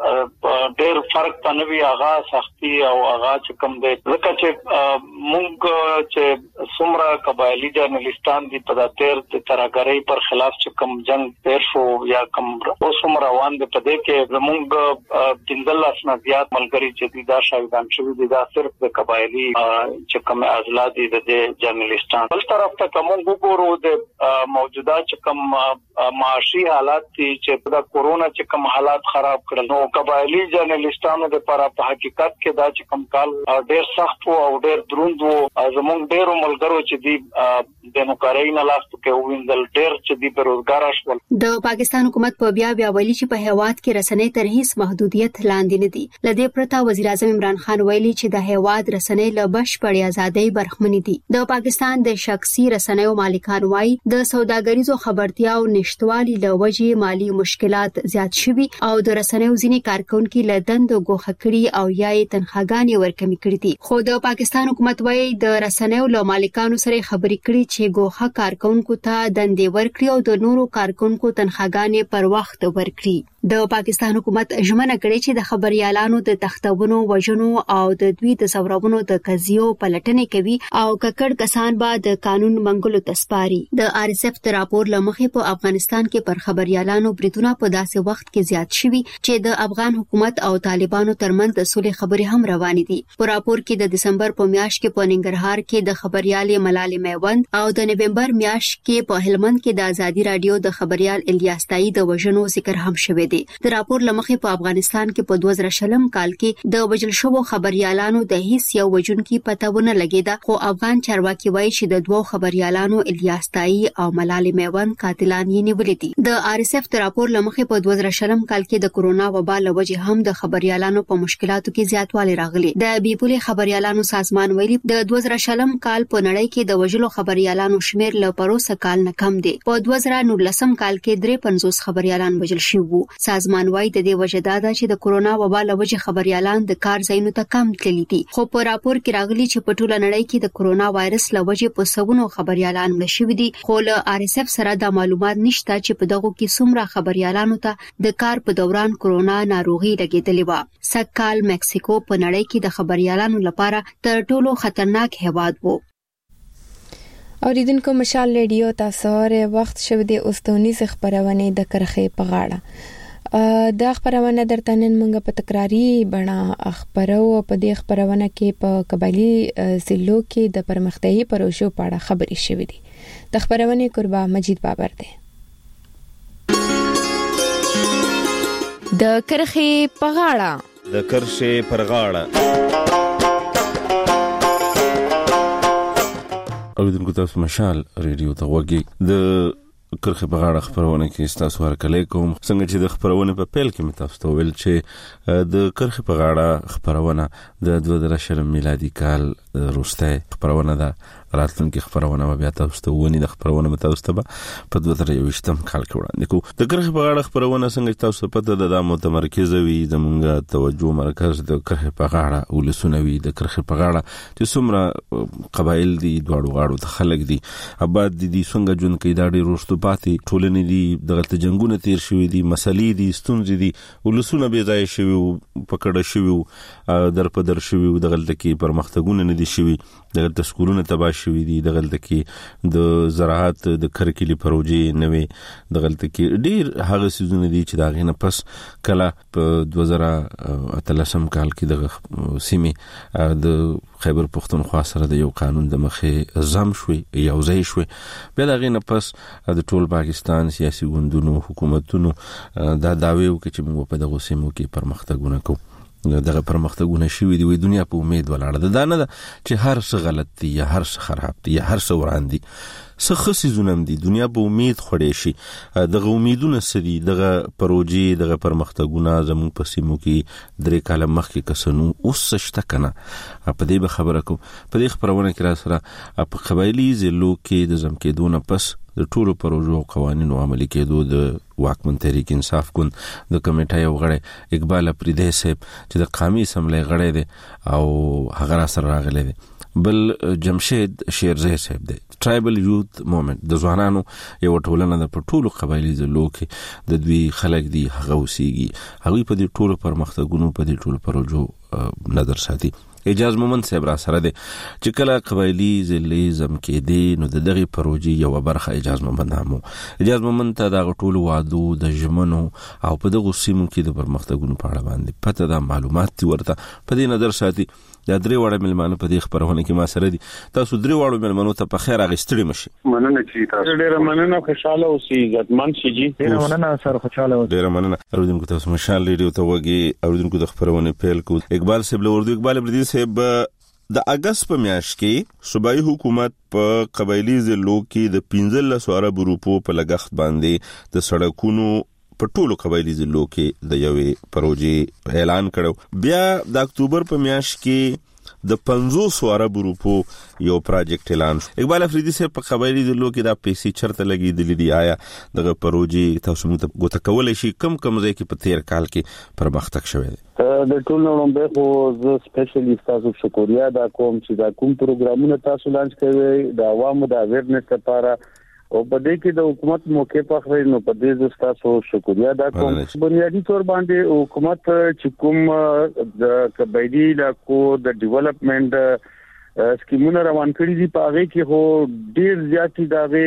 چې ډېر فرق پنوي هغه سختي او هغه چې کوم دی ځکه چې موږ چې څومره قبایلی جرنالستان دي په داتیر د ترګری پر خلاف چې کوم جنگ تیر شو یا کوم اوسم روان دي په دې کې زموږ دندل اسنه زیات ملګری چې دي دا شاهدان شوی دي دا صرف د قبایلی چې کوم ازلاد دي د جرنالستان. بل طرف ته کوم وګورو د موجوده چې کوم معاشي حالات چې د کورونا چې کوم حالات خراب کړل نو قبایلی جرنالستانو د لپاره په حقیقت کې دا چې کوم کال ډېر سخت او ډېر دروند وو. زموږ ډېر ملګرو چې دي د نوکرۍ نه لاس کې ویندل ډېر چې دي بیروزګار شول. د پاکستان حکومت په بیا بیا ویلي چې په هیواد کې رسنۍ تر هیڅ محدودیت لاندې نه دي. لدې پرته وزیر اعظم عمران خان ویلي چې د هیواد رسنۍ له بشپړې ازادۍ برخمنې دي. د پاکستان د شخصي رسنیو مالکان وایي د سوداګریزو خبرتیاو نشټوالي له وجې مالی مشکلات زیات شوي او د رسنیو ځینې کارکونکو له دندو ګوښه کړي او یا یې تنخواګانې ورکمې کړې دي. خو د پاکستان حکومت وایي د رسنیو له مالکانو سره خبرې کړي چې ګوښه کارکونکو ته دندې ورکړي او د نورو کارکونکو تنخواګانې پر وخت ورکړي. د پاکستان حکومت ژمنه کړې چې د خبريالانو د تختونو وژنو او د دوی د ثورونو د قضیو پلټنې کوي او ککړ کسان به د قانون منګولو تسپاري. د آر اس اف د راپور لمخې په افغانستان کې پر خبريالانو بریدونه په داسې وخت کې زیات شوي چې د افغان حکومت او طالبانو ترمنځ د صلح خبرې هم روانې دي. په راپور کې د دسمبر په میاشت کې په ننګرهار کې د خبريالې ملالۍ میوند او د نومبر میاشت کې په هلمند کې د ازادي رادیو د خبريال الیاس تایی د وژنو ذکر هم شوی دی. د راپور لمخې په افغانستان کې په دوه زره شلم کال کې د وژل شوو خبريالانو د هیڅ یو وژونکي پته ونه لګیده، خو افغان چارواکي وایي چې د دوه خبريالانو الیاس تایی او ملالۍ میوند قاتلان یې نیولې دي. د آر اس اف د راپور لمخې په دوه زره شلم کال کې د کورونا وبا له وجې هم د خبريالانو په مشکلاتو کې زیاتوالی راغلی. د بیپولي خبريالانو سازمان ویلي د دوه زره شلم کال په نړۍ کې د وژلو خبريالانو شمیر له پروسه کال نه کم دی. په دوه زره نولسم کال کې درې پنځوس خبريالان وژل شوي وو. سازمان وایي د دې وجه دا ده چې د کورونا وبا له وجې خبريالان د کار ځایونو ته کم تللي دي. خو په راپور کې راغلي چې په ټوله نړۍ کې د کورونا وایرس له وجې په سوونو خبريالان مړه شوي دي، خو له آر اس اف سره دا معلومات نشته چې په دغه کې څومره خبريالانو ته د کار په دوران کورونا ناروغي لګېدلې و. سږکال مکسیکو په نړۍ کې د خبريالانو لپاره تر ټولو خطرناک هیواد و. اوریدونکو مشال ریډیو تاسو وخت شوه د اوستونی خبرونه د کرخې په غاړه د خبرونه درته نن موږ په تکراری بڼه خبرو په دې خبرونه کې په قبایلی ضلعو کې د پرمختیايي پروژو په اړه خبرې شوې دي د خبرونه قربا مجید بابر دی د کرخې په غاړه د کرخې پر غاړه اوریدونکو تاسو مشال ریډیو ته وګورئ د کرخه په غاړه خبرونه کې تاسو ورکلې کوم څنګه چې د خبرونه په پیل کې مې تاسو ته ویل چې د کرخه په غاړه خبرونه د دوه زره شل میلادي کال وروسته خبرونه ده راتلونکي خبرونه بیا تاسو ته ونی د خبرونه تاسو ته په دوه زره یوویشتم کال کې وړاندې کوم د کرخه په غاړه خبرونه څنګه تاسو پته ده د متمرکز وي زمونږ توجه مرکز د کرخه په غاړه ولسونوي د کرخه په غاړه چې څومره قبایل دي دواړو غاړو ته خلک دي آباد دي څنګه جون کې دا ډېر وروسته پاتې ټولنې دي دغه جنگونه تیر شوي دي مسلې دي ستونزې دي ولسونه بې ځای شوي پکړه شوي در په در شوي دغه کې پرمختګونه نه دي شوي دغه سکولونه تباہ شوي دي دغه کې د زراعت د کرکلی پروژې نوې دغه کې ډېر هغه سيزونه دي چې دا غینه پس کله په دوه زره اتلسم کال کې دغه سیمه د خیبر پختونخوا سره د یو قانون د مخې زم شوي یو ځای شوي بیا دا غینه پس د ټول پاکستان سیاسي ګوندونو حکومتونو دا داوی وکړي چې موږ په دغه سیمو کې پرمختګونه کوو دغه پرمختګونه شوي دي وي دنیا په امید ولاړه ده دا نه ده چې هر څه غلط دي یا هر څه خراب دي یا هر څه وران دي څه خصي زونم دي دنیا په امید خړې شي دغه امیدونه سدي دغه پروژې دغه پرمختګونه زموږ په سیمو کې درې کاله مخکې کسنو اوس شته کنه په دې به خبره کوم په دې خبرونه کې را سره په قبایلی ضلعو کې د زم کېدو نه پس د ټولو پروژو او قوانینو عملي کېدو د واکمن تحریک انصاف ګوند د کمیټې یو غړی اقبال اپریدی صاحب چې د قومي اسمبلی غړی دی او هغه سره راغلی دی بل جمشید شیرزی صاحب دی ټرایبل یوث موومېنټ د ځوانانو یو ټولنه د ټولو قبایلی ضلعو کې د دوی خلک دي هغه اوسېږي هغوی په دې ټولو پرمختګونو په دې ټولو پروژو نظر ساتي اجاز مومند صاحب را سره دی چې کله قبایلی ضلعې زم کې دي نو د دغه پروژې یو برخه اجاز مومند هم اجاز مومند ته د ټولو وادو د ژمنو او په دغه سیمو کې د پرمختګونو په اړه باندې پته د معلومات دي ورته په دې نظر ساتي دا درې وړه ملمانه په دې خبرونه کې ما سره دي تاسو درې وړو ملمانو ته په خیر اغستړي مشي مننه چې تاسو ډېر مننه خوشاله اوسئ عزتمن شي جی ډېر مننه سره خوشاله اوسئ ډېر مننه اوریدونکو تاسو مشال ریډیو ته وګي اوریدونکو د خبرونه پیل کو اقبال صاحب له اردو اقبال بردي صاحب د اگست په میاشت کې صوبایي حکومت په قبایلی ضلعو کې د پنځلس ارب روپو په لګښت باندې د سړکونو په ټولو قبایلی ضلعو کې د یوې پروژې اعلان کړو بیا د اکتوبر په میاشت کې د پنځوس ارب روپو یو پروجیکټ اعلان اقبال افریدی صاحب په قبایلی ضلعو کې دا پیسې چرته لګېدلې دي آیا دغه پروژې تاسو موږ ته ګوته کولای شي کم کم ځای کې په تیر کال کې پرمختګ شوی دی د ټول نړۍ به خو ز سپیشلی تاسو شکریا دا کوم چې دا کوم پروګرامونه تاسو لانچ کوي د عوامو د اویرنس لپاره او په دې کې د حکومت موقع په خوري نو په دې تاسو شکریا دا کوم بنیادی تور باندې حکومت چې کوم د قبایلی علاقو د ډیولپمنٹ سکیمونه روان کړی دي په هغه کې هو ډیر زیاتی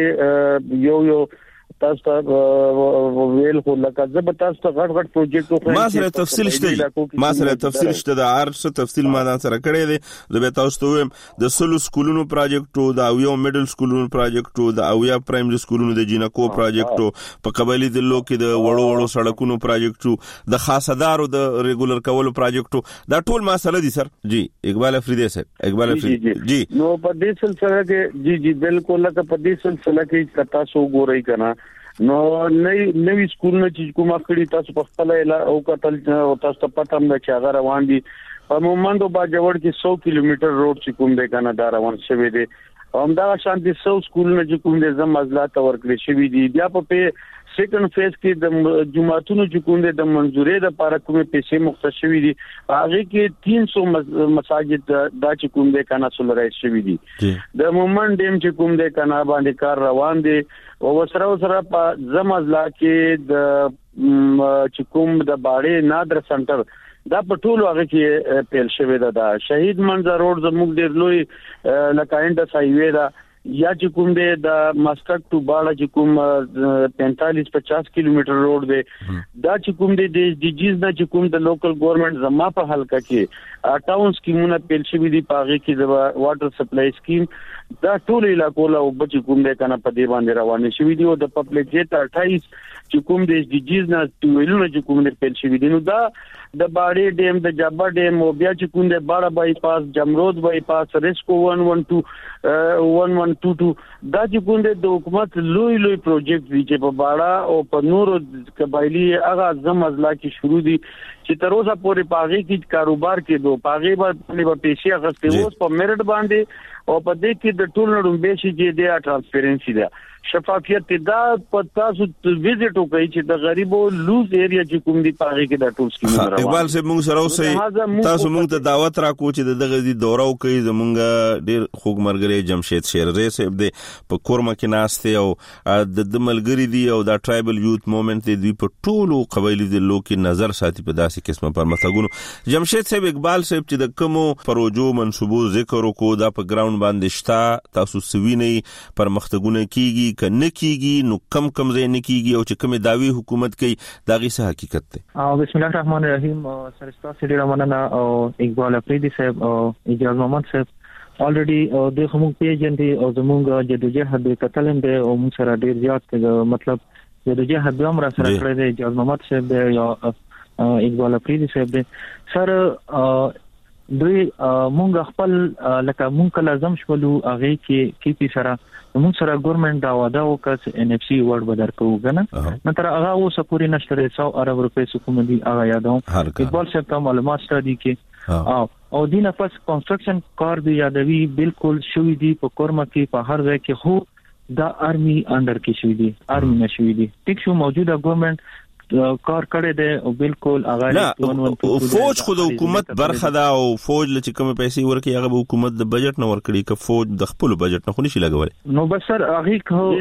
دا یو یو تاسو ته ویل خو لکه زه به تاسو ته غټ غټ پروجیکټ خو ما سره تفصیل شته ما سره تفصیل شته د هر څه تفصیل ما سره کړی دی زه به تاسو ته وایم د سلو سکولونو پروجیکټو د اویا میډل سکولونو پروجیکټو د اویا پرایمري سکولونو د جینکو پروجیکټو په قبایلی ضلعو کې د وړو وړو سړکونو پروجیکټو د خاصدارو د ریګولر کولو پروجیکټو دا ټول ما سره دي سر جی اقبال افریدی صاحب اقبال افریدی جی نو په دې سلسله کې جی جی بالکل لکه په دې سلسله کې کتا سو ګورای کنه نو نوې نوې سکولونه چې کومه کړی تاسو په خپل او کتل او تاسو ته پته هم چې هغه روان دي په مومندو باجوړ کې سو کیلومتر روډ چې کوم دی کنه دا روان شوی دی هم دا شانتي سو سکولونه چې کوم دي زم مزلات ورکړي شوی دي بیا په سیکنډ فیز کې د جمعهتونو چې کوم دي د منځوري د لپاره کومه پیسې مختص شوی دي هغه کې تین سو مساجد دا چې کوم دي کنه سولرایز شوی دي د مومند ډیم چې کوم دي کنه باندې کار روان دي او سره سره په زمزلا کې د چې کوم د باړې نادر سنټر دا په ټولو هغه کې پیل شوی دا شهید منظر روډ زموږ ډیر لوی لکاینډ سایوي دا یا چې کوم دی د ماسټک ټو باړه چې کوم پینتالیس پچاس کیلومتر روډ دی دا چې کوم دی د ډیجیز دا چې کوم د لوکل ګورنمنت زما په حلقه کې اټاون سکیمونه پیل شوي دي پاغه کې د واټر سپلای سکیم دا ټول علاقو له وبچ کوم دی کنه په دی باندې روانه شوي دي او د پبلک جیټ اٹھائیس چې کوم د ډیجیز نه ټولونه چې کوم دی پیل شوي دي نو دا د باړې ډیم د جابا ډیم او بیا چې کوم دی باړه بای پاس جمرود بای پاس ریسکو ون ون ټو ون ون ټو ټو دا چې کوم دی د حکومت لوی لوی پروجیکټ دي چې په باړه او په نورو قبایلی هغه اعظم اضلاع کې شروع دي چې تر اوسه پورې پاغي کې کاروبار کې دو پاغي باندې په پیسې اخستې اوس په میرټ باندې او په دې کې د ټول نړۍ به شي چې د ترانسپیرنسي ده شفافیت دا پتا سو وزټ وکړي چې د غریبو لوز ایریا چې کوم دی پاغي کې د ټول سکیم روان اقبال صاحب موږ سره اوسې تاسو موږ ته دعوت راکو چې دغه دي دوره کوي زمونږ ډیر خوګ مرګري جمشید شیرزی صاحب دی په کورما کې ناشته او د ملګری دی او د ټرایبل یوث موومېنټ دی په ټولو قبایلی د لوکي نظر ساتي په داسې قسمه پرمختګونو جمشید صاحب اقبال صاحب چې د کومو پروژو منصوبو ذکر وکړو دا په ګراوند باندې شتا تاسو سوینه پرمختګونه کیږي کنه کیږي نو کم کم ځای نه کیږي او چې کوم داوی حکومت کوي دا غي څه حقیقت دی او بسم الله الرحمن الرحیم سرستا سړي رمنه او اقبال افریدي صاحب او اجازه محمد صاحب الریډي د کوم پیجن دي او زمونږ جدوجہد کتلم دی او موږ سره ډیر زیات مطلب جدوجہد هم را سره کړی دی اجازه محمد صاحب دی یا اقبال افریدي صاحب دی سر دوی مونږ خپل لکه مونږ لازم شولو هغه کې کې پی سره مونږ سره ګورنمنت دا وعده وکړ ان اف سی ورډ بدر کوو کنه نو تر هغه اوس پوری نشته سو ارب روپے سکوم دي هغه یادوم اقبال صاحب ته معلومات ستدي کې او او دینه پس کنسټرکشن کار دی یادوي بالکل شوې دي په کورما کې په هر ځای کې هو دا آرمي انډر کې شوې دي آرمي نشوي دي ټیک شو موجوده ګورنمنت کار کړی دی او بالکل هغه فوج خو د حکومت برخه ده او فوج لچ کوم پیسې ورکړي هغه حکومت د بجټ نه ورکړي که فوج د خپل بجټ نه خو نشي لګولای نو بس سر هغه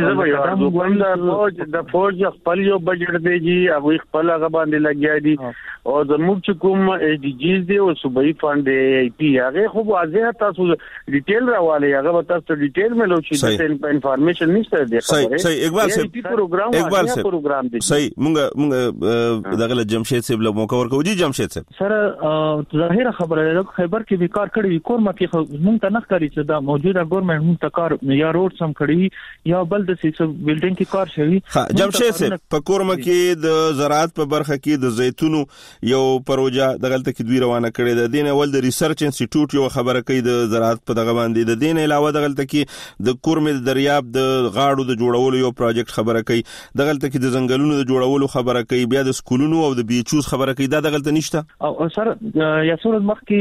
کو د فوج د فوج خپل یو بجټ دی جی هغه خپل هغه باندې لګیا دي او زموږ چې کوم ای ډي جیز دی او صوبایي فند دی ای پی هغه خو واضح تاسو ډیټیل راواله هغه تاسو ډیټیل ملو چې د انفارمیشن نشته دی خبره صحیح اقبال صاحب پروګرام اقبال پروګرام دی صحیح مونږ دغه جمشید صاحب له موقع ورکو دي جمشید صاحب سره ظاهر خبره ده خیبر کې به کار کړی کورما کې مونږ ته نه کاری چې دا موجوده ګورنمنت مونږ ته کار یا روډ سم کړی یا بل د سیس بلډینګ کې کار شوی جمشید صاحب په کورما کې د زراعت په برخه کې د زیتونو یو پروژه دغلت کې دوی روانه کړې ده دین اول د ریسرچ انسټیټیوټ یو خبره کوي د زراعت په دغه باندې د دین علاوه دغلت کې د کورمې د دریاب د غاړو د جوړولو یو پروجیکټ خبره کوي دغلت کې د ځنګلونو د جوړولو خبره کوي بیا د سکولونو او د بیچوز خبره کوي دا دغلت نشته او سر یا سور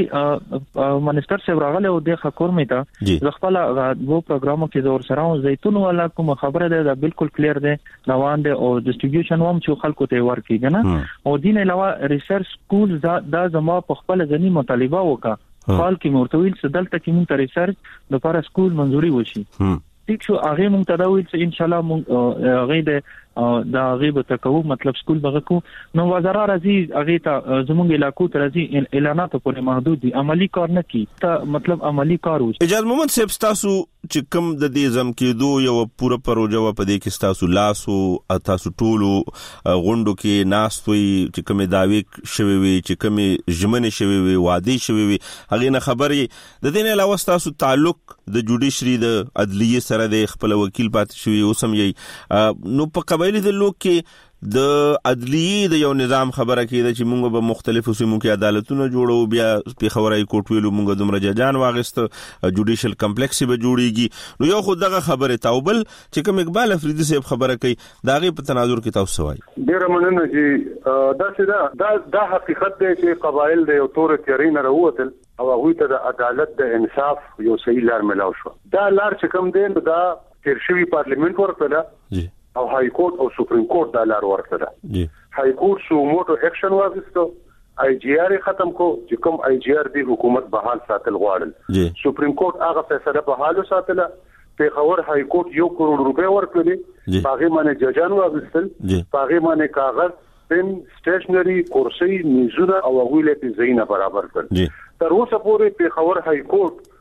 مخکې منسٹر صاحب راغله او د کورمې ته خپل وو پروګرامو کې زور سره زیتونو والا کوم خبره ده بالکل کلیر ده روان ده او ډیسټریبیوشن هم چې خلکو ته ورکیږي نه او دین علاوه ریسرچ سکول دا د زما په خپل ځنی مطالبه وکړه حال کې مرتویل سدلته کې مونږ ته ریسرچ لپاره سکول منځوري وشي ټیک شو هغه مونږ ته دا وایي چې ان شاء الله مونږ هغه د دا غیب تکو مطلب سکول بغکو نو وزارت راځي هغه ته زموږ علاقو ته راځي اعلانات پورې محدود دي عملی کار نه کی ته مطلب عملی کار وشي اجازه محمد صاحب تاسو چې کوم د دې زم کېدو یو پوره پروژه و په دې کې تاسو لاسو تاسو ټولو غونډو کې ناستوي چې کوم داوی شوي وي چې کوم ژمنه شوي وي وعده شوي وي هغه نه خبرې د دې نه علاوه تاسو تعلق د جوډیشري د عدلیه سره د خپل وکیل پات شوی اوسم یې نو په قبایلی د لوک کې د عدلیه د یو نظام خبره کیده چې موږ به مختلفو سیمو کې عدالتونه جوړو بیا په خبرای کوټ ویلو موږ دومره ججان واغست جوډیشل کمپلیکس به جوړیږي نو یو خو دغه خبره تاوبل چې کوم اقبال افریدي صاحب خبره کوي داغه په تناظر کې تاسو وایي ډیر مننه چې دا چې دا دا حقیقت دی چې قبایل د یو تور تیرین راووتل او هغه ته د عدالت د انصاف یو صحیح لار ملاو شو دا لار چې کوم دی دا تیر شوی پارلیمنت ورکړه او های کورټ او سپریم کورټ دا لار ورکړه های کورټ سو موټو اکشن واغستو آی جی آر ختم کو چې کوم آی جی آر دی حکومت بحال ساتل غواړل سپریم کورټ هغه فیصله بحال ساتله په خبر های کورټ یو کروڑ روپے ورکړي هغه باندې ججان واغستل هغه باندې کاغذ پن سټیشنری کورسي میزونه او هغه له زینه برابر کړ تر اوسه پورې په خبر های کورټ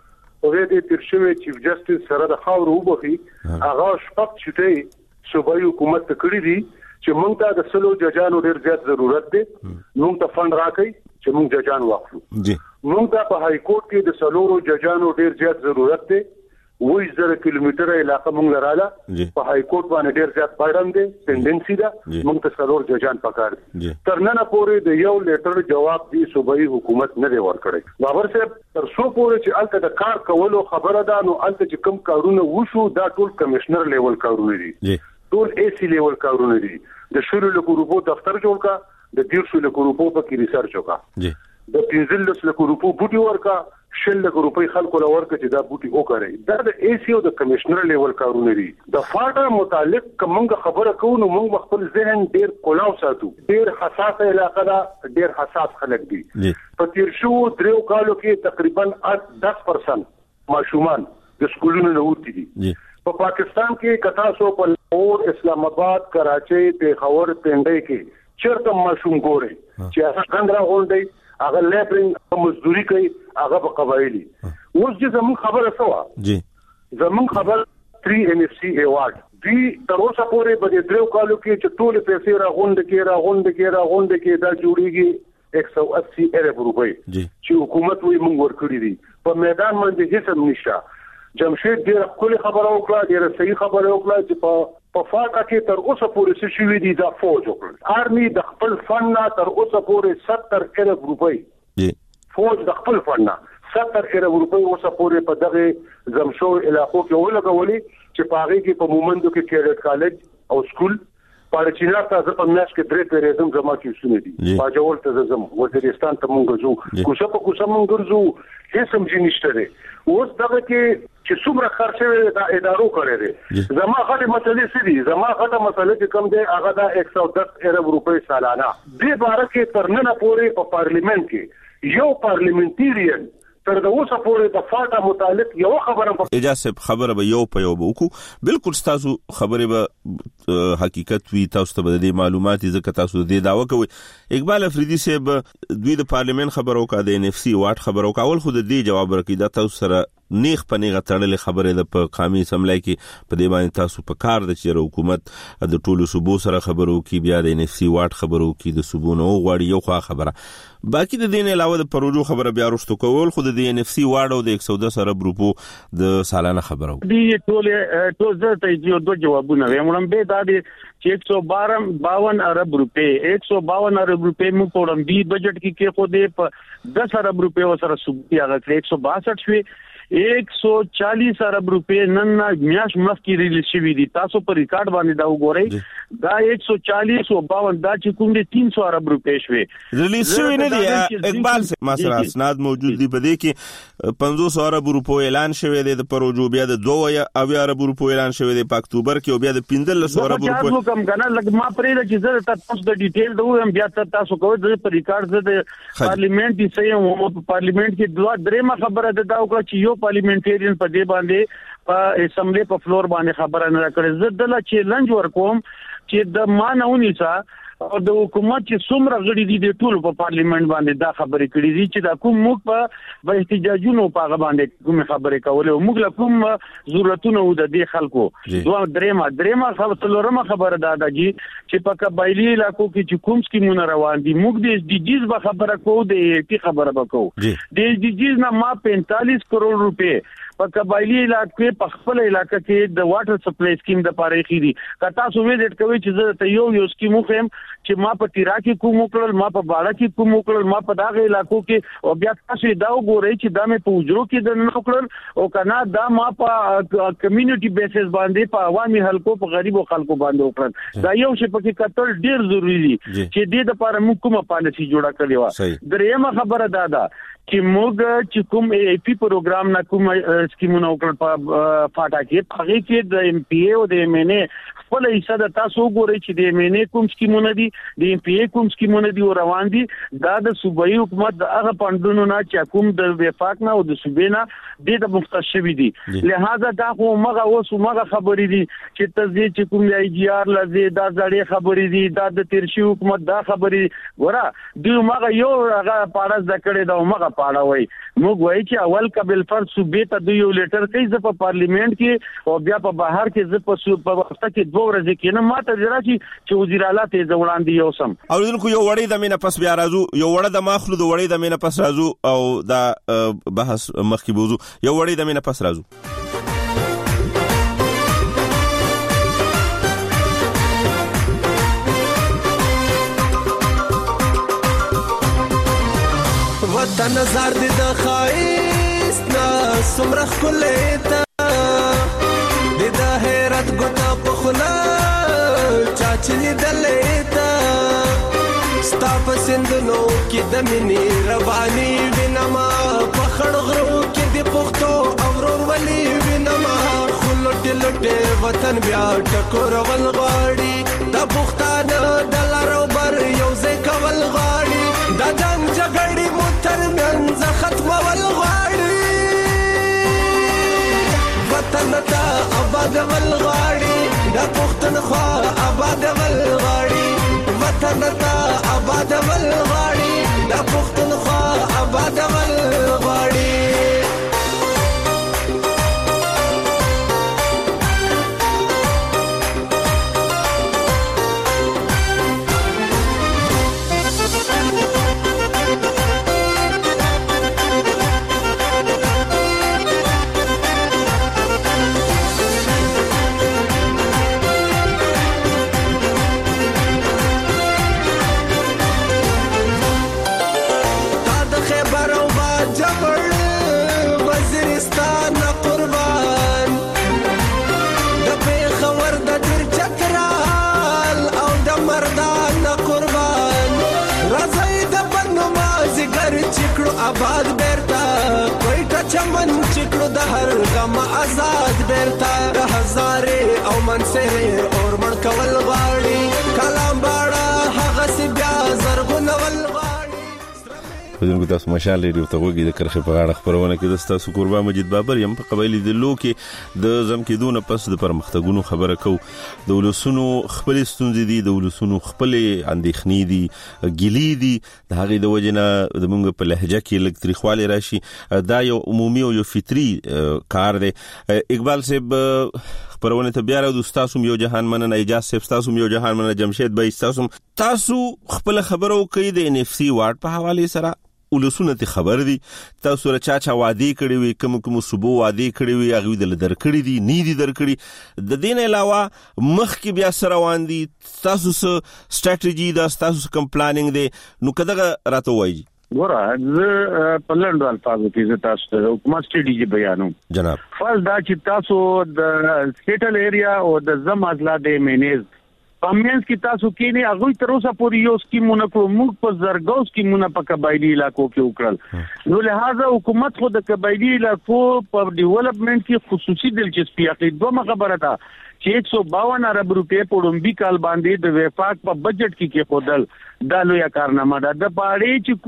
او دې ترشوي چیف جسټس سره د خاور وبخي هغه شپږ چټي صوبایي حکومت کړی دي چې موږ ته د سلو ججانو ډیر زیات ضرورت دی موږ ته فند راکړي چې موږ ججان واخلو جی موږ ته په های کورټ کې د سلورو ججانو ډیر زیات ضرورت دی وې زره کیلومتره علاقه موږ لراله په های کورټ باندې ډیر زیات پایډم دی ټندنسي ده موږ ته سلور ججان پکار دي تر نن پورې د یو لیټر جواب دی صوبایي حکومت نه دی ورکړی بابر صاحب تر څو پورې چې الته د کار کولو خبره ده نو الته چې کم کارونه وشو دا ټول کمشنر لیول کارونه دي ټول ای سی لیول کارونه دي د شورو له ګروپو دفتر جوړ کا د دیرشو له ګروپو په کې ریسرچ وکا د پنځلس له ګروپو بوټي ورکا شل له ګروپي خلکو له ورکا چې دا بوټي وکړي دا د ای سی او د کمشنر لیول کارونه دي د فاټا متعلق کومه خبره کوو نو موږ خپل ذهن ډیر کولاو ساتو ډیر حساس علاقه ده ډیر حساس خلک دي په تیر شو درو کالو کې تقریبا دس پرسنټ ماشومان د سکولونو نه وتی دي په پاکستان کې کتا سو په لاهور اسلام آباد کراچي پیښور پنډۍ کې چرته ماشوم ګوري چې هغه څنګه غونډي هغه لیبرینګ مزدوري کوي هغه په قبایلی اوس چې زمون خبره سوا جی زمون خبر تھری ان اف سی ایوارډ دی تر اوسه پورې په درو کالو کې چې ټول پیسې را غونډ کې را غونډ کې را غونډ کې دا جوړیږي ایک سو اسی ارب روپۍ چې حکومت وي موږ ورکړي دي په میدان باندې هیڅ نشته جمشید ډیره کلی خبره وکړه ډیره صحیح خبره وکړه چې په په فاټا کې تر اوسه پورې څه شوي دي دا فوج وکړ آرمي د خپل فند تر اوسه پورې ستر ارب روپۍ جی فوج د خپل فند ستر ارب روپۍ اوسه پورې په دغه زمشور علاقو کې ولګولې چې پاغي کې په مومندو کې کیډټ کالج او سکول پارچینا تاسو په میاش کې درې پیریزم جمع کیسونه دي پاجول ته زم وزیرستان ته مونږ ځو کوڅه په کوڅه مونږ ځو هیڅ هم نشته دي اوس دغه کې چې څومره خرچه د ادارو کړي دي زما غټه مسلې سړي زما غټه مسلې چې کم دي هغه د ایک سو دس ارب روپۍ سالانه دې باره کې تر نن پورې په پارلیمنت کې یو پارلیمنټریان تر د اوسه پورې د فاټا متعلق یو خبره اجازه خبره به یو په یو وکړو بالکل تاسو خبره به حقیقت وی تاسو ته د معلومات ځکه تاسو د داوا کوي اقبال افریدي صاحب دوی د پارلیمنت خبرو کا د ان اف سی واټ خبرو کاول خو د دې جواب ورکړي دا تاسو سره نیغ پنیغه تړلې خبره ده په قومي سملای کې په دې باندې تاسو په کار د چیرې حکومت د ټولو صوبو سره خبرو کې بیا د ان اف سی واټ خبرو کې د صوبو نو غواړي یو خوا خبره باقي د دین علاوه د پروژو خبره بیا رښتو کول خو د ان اف سی واټ او د ایک سو دس ارب روپو د سالانه خبرو دی ټول ټول زه یو دوه جوابونه وایم به دا دي چې ایک سو باون ارب روپے ایک سو باون ارب روپے مو کوم دی بجٹ کې کې خو دې په دس ارب روپے سره صوبې هغه ایک سو باسٹھ شوي ایک سو چالیس ارب روپے نن میاش مخکې ریلیز شوی دي تاسو په ریکارډ باندې دا وګورئ دا ایک سو چالیس او باون دا چې کوم دي تین سو ارب روپے شوي ریلیز شوی نه دي اقبال سے مثلا اسناد موجود دي په دې کې پنځوس ارب روپو اعلان شوی دی د پروژو بیا د دوه او ارب روپو اعلان شوی دی په اکتوبر کې او بیا د پنځلس ارب روپو تاسو کوم کنه لګ ما پرې چې زه تاسو د ډیټیل دوم بیا تاسو کوی د ریکارډ د پارلیمنت دی سې پارلیمنت کې دوه درېما خبره ده دا وکړه چې یو پارلیمنټریان په دې باندې په اسمبلی په فلور باندې خبره نه کړې زه دله چیلنج ورکوم چې د مانونی څخه او د حکومت چې څومره غړي دي د ټولو په پارلیمنت باندې دا خبرې کړې دي چې دا کوم موږ په احتجاجونو په هغه باندې کوم خبرې کولې او موږ له کوم ضرورتونو د دې خلکو دوه درېما درېما خبره خبره دا ده چې په قبایلی علاقو کې چې کوم سکیمونه روان دي موږ د اس ډي جیز به خبره کوو د ایټي خبره وکړو د اس ډي جیز نه ما پینتالیس کروڑ روپے په قبایلی علاقې په خپل علاقې کې د واټر سپلای سکیم د پاره خېدي کتا سو ویزټ کوي چې زه ته یو یو سکیم خو چې ما په تیرا کې کوم وکړل ما په باړه کې کوم وکړل ما په داغه علاقو کې او بیا تاسو دا وګورئ چې دا مې په وجرو کې د نه وکړل او کنا دا ما په کمیونټي بیسس باندې په عوامي حلقو په غریبو خلکو باندې وکړل دا یو شی په کې کتل ډیر ضروری دي چې دې د لپاره موږ کومه پالیسي جوړه کړې و درېمه خبره دا ده چې موږ چې کوم ای پی پروګرام نه کوم سکیمونه وکړ په فاټا کې هغه کې د ایم پی ای او د ایم ان ای خپل حصہ د تاسو ګورئ چې د ایم ان ای کوم سکیمونه دي د ایم پی ای کوم سکیمونه دي روان دي دا د صوبایي حکومت د هغه پاندونو نه چې کوم د وفاق نه او د صوبې نه د مختص شوی دي لہذا دا خو مغه اوس مغه خبرې دي چې تزې چې کوم ای جی آر لزه دا ځړې خبرې دي دا د تیرشي حکومت دا خبرې ورا دوی مغه یو هغه پارس د کړي دا مغه پاړه وای موږ وایي چې اول قبل فرض صوبې ته د یو لیټر کوي ز په پارلیمنت کې او بیا په بهر کې ز په په وخت کې دوه ورځې کې نه ماته راځي چې وزیر اعلی ته ځوړاندې یو سم او دغه یو وړي د مینه پس بیا راځو یو وړه د ماخلو د وړي د مینه پس راځو او دا بحث مخکې بوزو یو وړي د مینه پس راځو وطن زار دي د خایست نا سمرخ کلیتا دي د حیرت ګټه په خلا چاچني دلیتا ستا په سندونو کې د مینې رواني وینما په خړ غرو کې د پختو اورور ولي وینما خلټ لټه وطن بیا ټکور ول غاړي د پختانه د لارو بر یو ځای کول غاړي د جنگ جګړې ترمنځ ختم ول غواړي وطن ته آباد ول غواړي د پښتونخوا آباد ول غواړي وطن ته آباد ول غواړي د پښتونخوا آباد ول غواړي آباد بیرتا کوئټه چمن چکړو د هر غم آزاد بیرتا د هزارې او منصرې اور مړ کول غواړي کلام باړه هغه سی بیا زرغون ول بدون تاسو مشال ریډیو ته وګورئ د کرخه په اړه خبرونه کې د تاسو قربان مجید بابر یم په قبایلی د لوکي د زم کې دونه پس د پرمختګونو خبره کو د ولسونو خپل ستونزې دي د ولسونو خپل اندېښنې دي ګلی دي د هغه د وجنه د موږ په لهجه کې الکتریخواله راشي دا یو عمومي او یو فطري کار دی اقبال صاحب پرونه ته بیا راو تاسو یو جهان مننه اجازه صاحب تاسو یو جهان مننه جمشید بای تاسو تاسو خپل خبرو کوي د ان اف سی وارد په حواله سره ولسونه ته خبر دي تاسو را چا چا وادي کړی وي کوم کوم صوبو وادي کړی وي هغه د درکړی دي نی دي درکړی د دین علاوه مخ کې بیا سره روان دي تاسو س سټریټجی دا تاسو کوم پلانینګ دي نو کداغه راته وایي ګوره زه په لندن الفاظو کې زه تاسو ته حکومت سټریټجی بیانوم جناب فرض دا چې تاسو د سټیټل ایریا او د زم ازلا د مینیز پامینس کې تاسو کې نه هغه تر اوسه پورې یو سکیمونه کوو موږ په زرګو سکیمونه په قبایلی علاقو کې وکړل نو لہذا حکومت خو د قبایلی علاقو په ډیولپمنٹ کې خصوصي دلچسپي اخلي دوه خبره ده چې ایک سو باون ارب روپے په ډومبي کال باندې د وفاق په بجټ کې کې خودل دا لوی کارنامه ده د باړې چې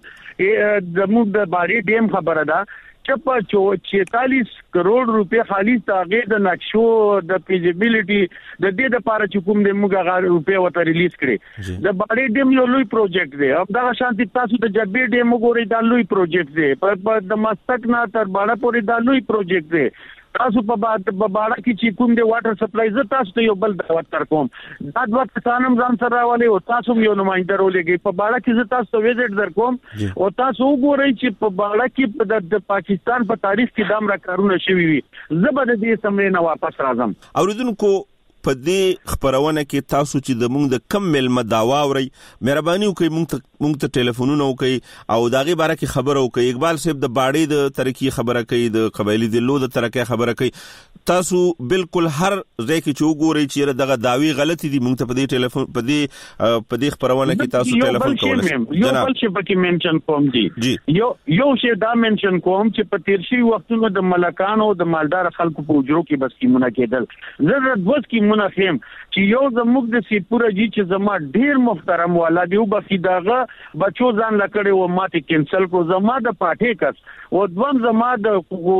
کوم د موږ د باړې ډیم خبره ده چپا چالیس کروڑ روپے خالص تاغه د نقشو د فیزیبিলিټي د دې د پاره چې کوم د موږ غا روپے وته ریلیز کړي د باړې ډیم یو لوی پروجیکټ دی اب دا شانتي تاسو د جبې ډیم وګورئ دا لوی پروجیکټ دی په د مستک نه تر باړه پورې دا لوی پروجیکټ دی تاسو په باړه کې چې کوم دی واټر سپلای ز تاسو ته یو بل دعوت تر کوم دا د وطنم ځان سره راولي او تاسو یو نمائنده رولېږي په باړه کې ز تاسو ته ویزټ در کوم او تاسو وګورئ چې په باړه کې د پاکستان په تاریخ کې دام را کارونه شوي وي زبر دې سمې نه واپس راځم اوریدونکو په دې خبرونه کې تاسو چې د موږ د کم ملما داوا اوري مهرباني وکړئ موږ ته موږ ته ټلیفونونه وکړئ او داغه باره کې خبرو وکړئ اقبال صاحب د باړې د ترقی خبره کوي د قبایلی د لو د ترقی خبره کوي تاسو بالکل هر ځای کې چې وګورئ چې دغه داوی غلطي دي موږ ته په دې ټلیفون په دې په دې خبرونه کې تاسو ټلیفون کولای یو بل شي پکې منشن کوم دي یو یو شی دا منشن کوم چې په تیر شي وختونو د ملکانو د مالدار خلکو په اجرو کې بس کیمونه کېدل زه د وس کی منافیم چې یو زموږ د سیپوره جی چې زما ډیر محترم والا دیو بس داغه بچو ځان لکړې و ماته کینسل کو زما د پاټې کس او دوم زما د غوړې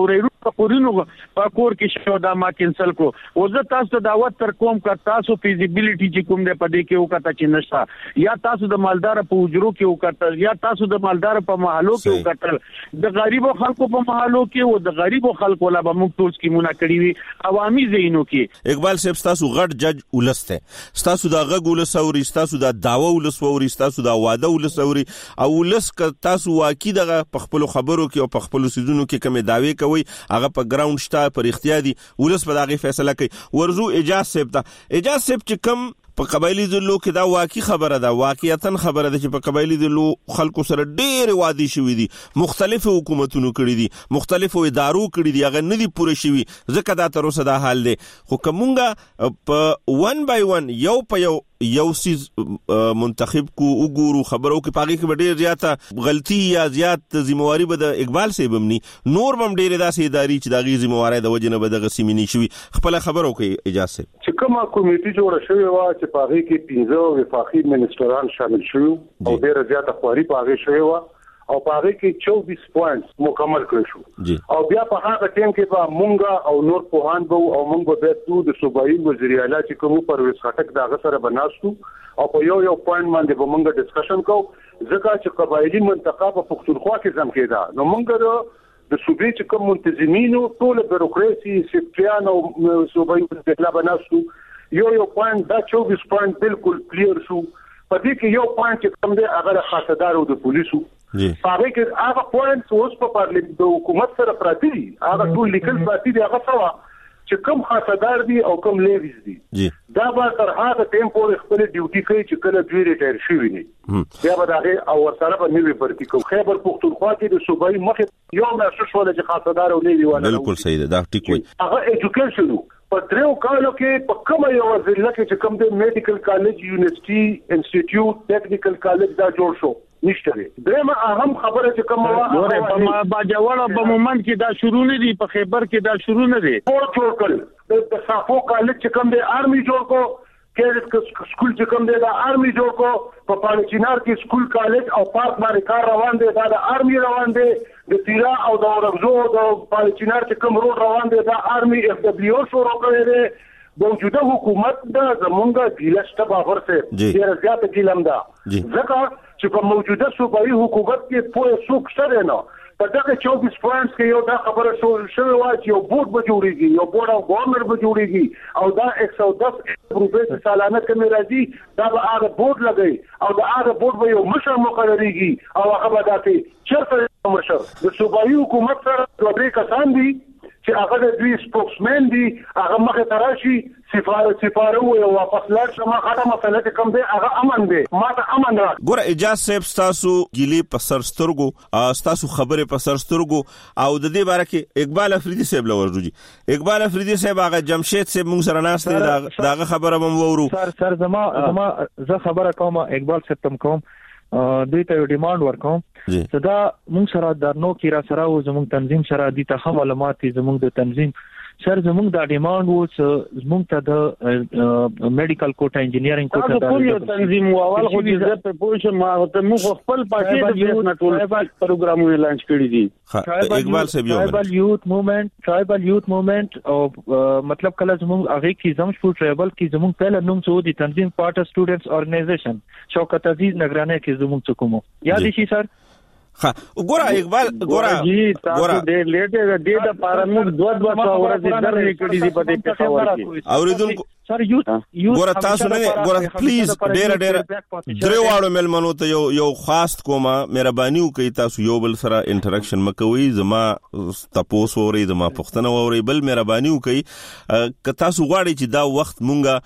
پورینو په کور کې شو دا ما کینسل کو او زه تاسو ته دعوت تر کوم کا تاسو فیزیبিলিټی چې کوم دې پدې کې وکړه چې نشته یا تاسو د مالدار په وجرو کې وکړه یا تاسو د مالدار په محلو کې وکړه د غریبو خلکو په محلو کې او د غریبو خلکو لا به موږ ټول سکیمونه کړی وي عوامي زینو کې. اقبال صاحب تاسو غټ جج ولسته تاسو دا غږ ولسوري تاسو دا داوا ولسوري تاسو دا واده ولسوري او ولس ک تاسو واقعي دغه په خپل خبرو کې او په خپل سيزونو کې کومه داوی کوي هغه په ګراوند شته پر اختیاري ولس په دغه فیصله کوي. ورزو اجازه صاحب ته اجازه صاحب چې کوم په قبایلی ذلو کې دا واقعي خبره ده واقعیتن خبره ده چې په قبایلی ذلو خلکو سره ډېر وادي شوې دي مختلف حکومتونو کړی دي مختلفو ادارو کړی دي هغه نه دي پوره شوي ځکه دا تر اوسه دا حال دی خو کومګه په ون بای ون یو په یو یو سیز منتخب کو وګورو خبرو کې پاګه کې ډېر زیاته غلطي یا زیات ذمہواری به د اقبال صاحب مني نور بم ډېر داسې اداري چې دا غي ذمہواری د وجنه به د غسیمنی شوي خپل خبرو کې اجازه چې کومه کمیټي جوړه شوې و چې پاګه کې پنځه وفاقي منسټران شامل شوي او ډېر زیاته خواري پاګه شوې و او پاره کې چوبیس پوینټس مکمل کړی شو او بیا په هغه ټیم کې به مونږه او نور پوهان به او مونږ به د د صوبایي وزیر اعلی چې کوم پرویز خټک دا غسر بناستو او په یو یو پوینټ باندې به مونږ ډسکشن کوو ځکه چې قبایلی منطقه په پښتونخوا کې زم کېده نو مونږ د صوبې چې کوم منتظمینو ټول بیروکراسي سیکټریان او صوبایي وزیر اعلی بناستو یو یو پوینټ دا چوبیس پوینټ بالکل کلیر شو په دې کې یو پوینټ چې کوم دی هغه خاصدار او د پولیسو هغه کې هغه پوینټس اوس په پارلیمنت د حکومت سره پراتی دي هغه ټول لیکل پراتی دي هغه سوا چې کوم خاصدار دي او کوم لیویز دي دا به تر هغه ټیم پورې خپل ډیوټي کوي چې کله دوی ریټایر شي وي بیا به دا او سره به نیوي پرتی کوم خیبر پختونخوا کې د صوبایي مخ یو مې شوه چې خاصدار او لیوی ونه بالکل صحیح ده دا ټیک وي هغه ایجوکیشن په دریو کالو کې په کومه یو ضلع کې چې کوم د میډیکل کالج یونیورسيټي انسټیټیوټ ټیکنیکل کالج دا جوړ شو نشته دی درېمه اهم خبره چې کوم واه په باجوړ په مومنت کې دا شروع نه دي په خیبر کې دا شروع نه دي او جوړ کړل د صافو کالج چې کوم د آرمي جوړ کو کې سکول چې کوم دی دا آرمي جوړ کو په پالچینار کې سکول کالج او پارک باندې کار روان دی دا د آرمي روان دی د تیرا او د اورغزو د پالچینار چې کوم روډ روان دی دا آرمي اف دبليو شروع کړی دی موجوده حکومت د زمونږه ګیلشته باور سره ډیر زیات ګیلم ده ځکه چې په موجوده صوبایي حکومت کې پوهه څوک شته نه په دغه چوبیس پوینټس کې یو دا خبره شو شوی و چې یو بورډ به جوړیږي یو بورډ او ګورنر به جوړیږي او دا یک سو دس روپۍ سالانه کمی راځي دا به هغه بورډ لګي او دا هغه بورډ به یو مشر مقرریږي او هغه به داسې چیرته مشر د صوبایي حکومت سره دوه درې کسان دي چې هغه د دوی سپوکسمن دي هغه مخه تراشي سفارت سفارو او واپس لاړ شمه هغه مسله کوم دی هغه امن دی ماته امن را ګوره اجازه صاحب تاسو ګيلي په سرسترګو تاسو خبره په سرسترګو او د دې باره کې اقبال افریدي صاحب لورجوجي اقبال افریدي صاحب هغه جمشید صاحب موږ سره ناشته داغه خبره مم وورو سر سر زما زما زه خبره کوم اقبال صاحب تم کوم دوی ته ډیماند ورکوم صدا مونږ سره د نو کې را سره او زموږ تنظیم سره د تخم معلومات زموږ د تنظیم سر زموږ د ډیماند وو چې زموږ ته د میډیکل کوټه انجینیرینګ کوټه د ټول تنظیم اول خو دې په پوښتنه ما ته موږ خپل پاتې د بیس نټول پروګرامونه لانچ کړی دي اقبال صاحب یو ټرایبل یوت موومېنټ ټرایبل یوت موومېنٹ او مطلب کله زموږ هغه کې زمشپور ټرایبل کې زموږ پهل نوم څو دي تنظیم پارټ سټوډنټس ارګنایزیشن شوکت عزیز نگرانه کې زموږ څه کوم یاد شي سر ها ګوره اقبال ګوره ګوره ډېر لیټ دی د دې د پاراموږ دوه دوه ورځې درنې کړې دي په دې پېښور کې اوریدونکو سر یوت ګوره تاسو نه ګوره پلیز ډېر ډېر درې واړو ملمنو ته یو یو خاص کومه مهرباني وکړئ تاسو یو بل سره انټریکشن مکوئ زما تاسو اورئ زما پښتنه اورئ بل مهرباني وکړئ ک تاسو غواړئ چې دا وخت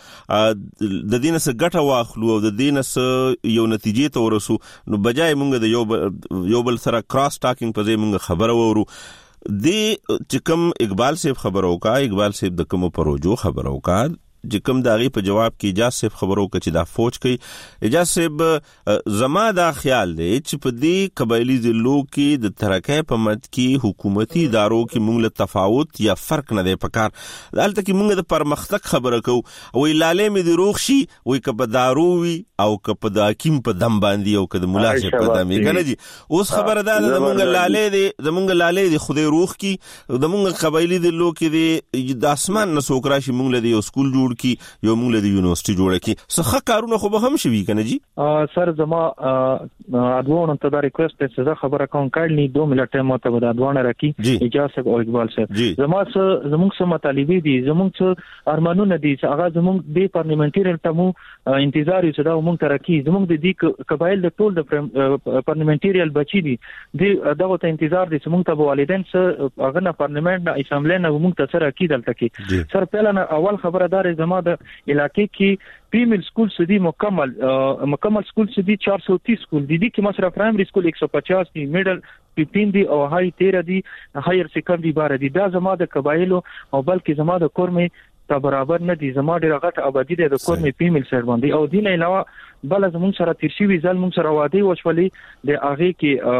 مونږه د دینه سره ګټه واخلو او د دینه سره یو نتیجې ته ورسو نو بجای مونږ د یو یو بل سره کراس ټاکینګ په ځای مونږ خبره وورو دی چې کوم اقبال صاحب خبرو کا اقبال صاحب د کوم پروژو خبرو کا چې کوم داغي په جواب کې اجازه خبرو کې چې دا فوج کوي اجازه زما دا خیال دی چې په دې قبایلی ضلعو کې د ترقۍ په مد کې حکومتي ادارو کې موږ له تفاوت یا فرق نه دی پکار دلته کې موږ د پرمختګ خبره کوو او لاله مې د روغ شي وای کپ دارو وي او کپ د حکیم په دم باندې او کده مولا شه په دم کنه جی اوس خبره ده د موږ لاله دی د موږ لاله دی خدای روغ کی د موږ قبایلی د لو کې دی د اسمان نه سوکرا شي موږ له دی سکول جوړ کی یو موږ له دی یونیورسيټي جوړ کی څه کارونه خو به هم شي کنه جی سر زما ادوان ته دا ریکوست ته زه خبره کوم کړنی دوه ملت ټیم ته د ادوان راکی اجازه او اقبال صاحب زما څه زموږ څه مطالبه دي زموږ څه ارمانونه دي هغه زموږ د پارلیمنټری ټمو انتظار یو څه دا موږ ترقی زموږ د دې قبایل د ټول د پارلیمنټریال بچی دي د دغه ته انتظار دي چې موږ ته والدین څه هغه نه پارلیمنت نه اسمبلی نه موږ ته سره کیدل تکي سر پهلا اول خبردار زما د علاقې کې فیمیل سکول سدي مکمل مکمل سکول سدي چار سو تیس سکول دي کې مثلا پرایمری سکول ایک سو پچاس دي میډل ففټین دي او هاي تیرہ دي هایر سیکنډري بارہ دي دا زما د قبایلو او بلکې زما د کورمې ته برابر نه دي زما ډیره غټه آبادی ده د کورمې فیمیل سره باندې او دین علاوه بل زموږ سره تیر شي ویزل موږ سره واده وشولې د هغه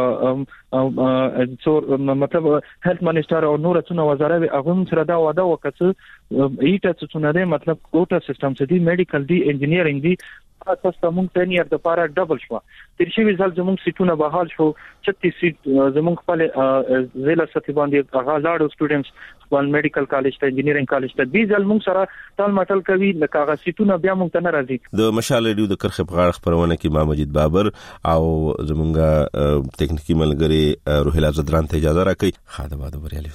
کې څو مطلب هیلث منسٹر او نور څونه وزارت هغه سره دا واده وکړ ایټه څونه ده مطلب کوټا سیستم څه دي میډیکل دي انجینیرینګ دي تاسو موږ ته نیر د پاره ډبل شو تیر شي ویزل زموږ سیټونه بحال شو چتیس سیټ زموږ خپل ضلع سطح باندې هغه لاړو سټوډنټس خپل میډیکل کالج ته انجینیرینګ کالج ته بیزل موږ سره ټال مټل کوي لکه هغه سیټونه بیا موږ ته نه راځي د مشال ریډیو د کرخ په غاړه خبرونه کې ما مجید بابر او زمونږه ټیکنیکی ملګری روحیلا زدران ته اجازه راکړي خاطر بعد بریالي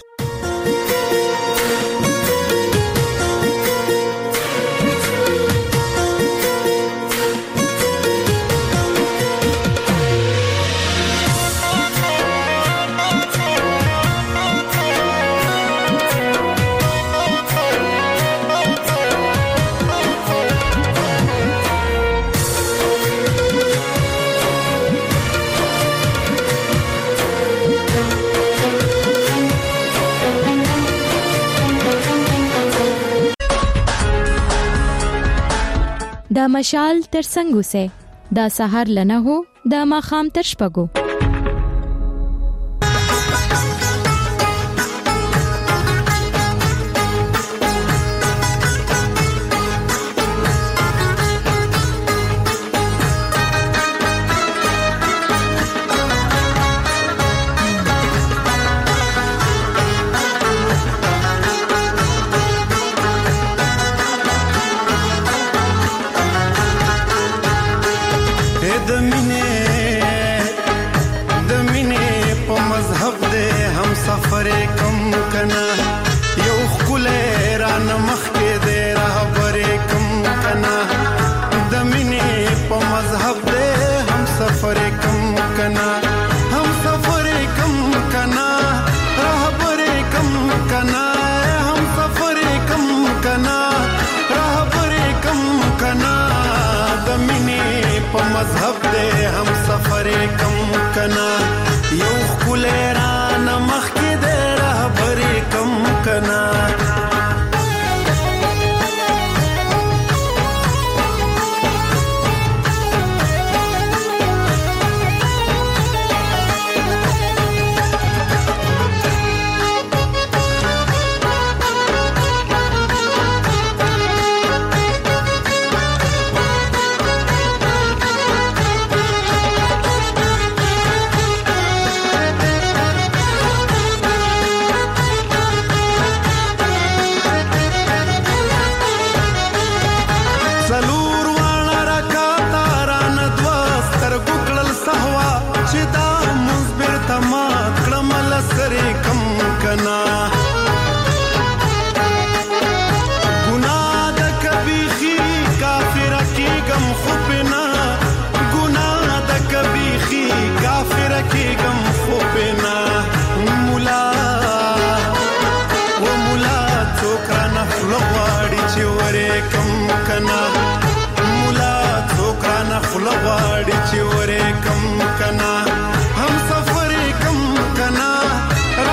دا مشال تر څنګه سه دا سحر لنه هو دا ماخام تر شپګو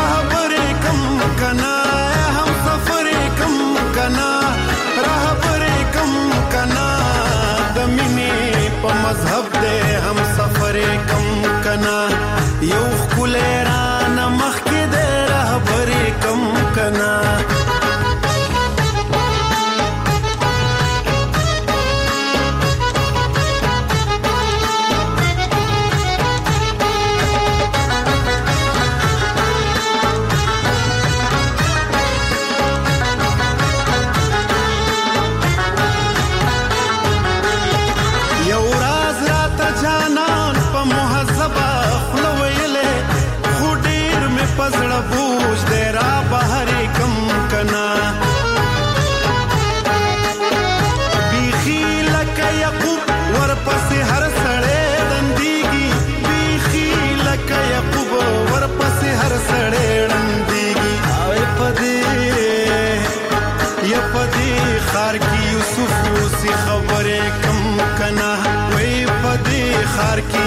हम सफर कम कना राह पर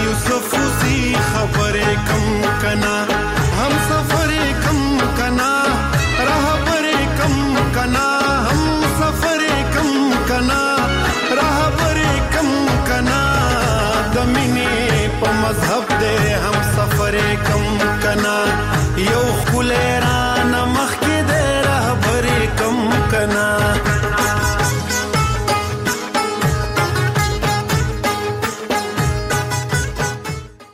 یوسف سی خبرې کم کنا هم سفرې کم کنا رهبرې کم کنا هم سفرې کم کنا رهبرې کم کنا د مینې په مذهب دې هم سفرې کم کنا یو خلران مخ کې دې رهبرې کم کنا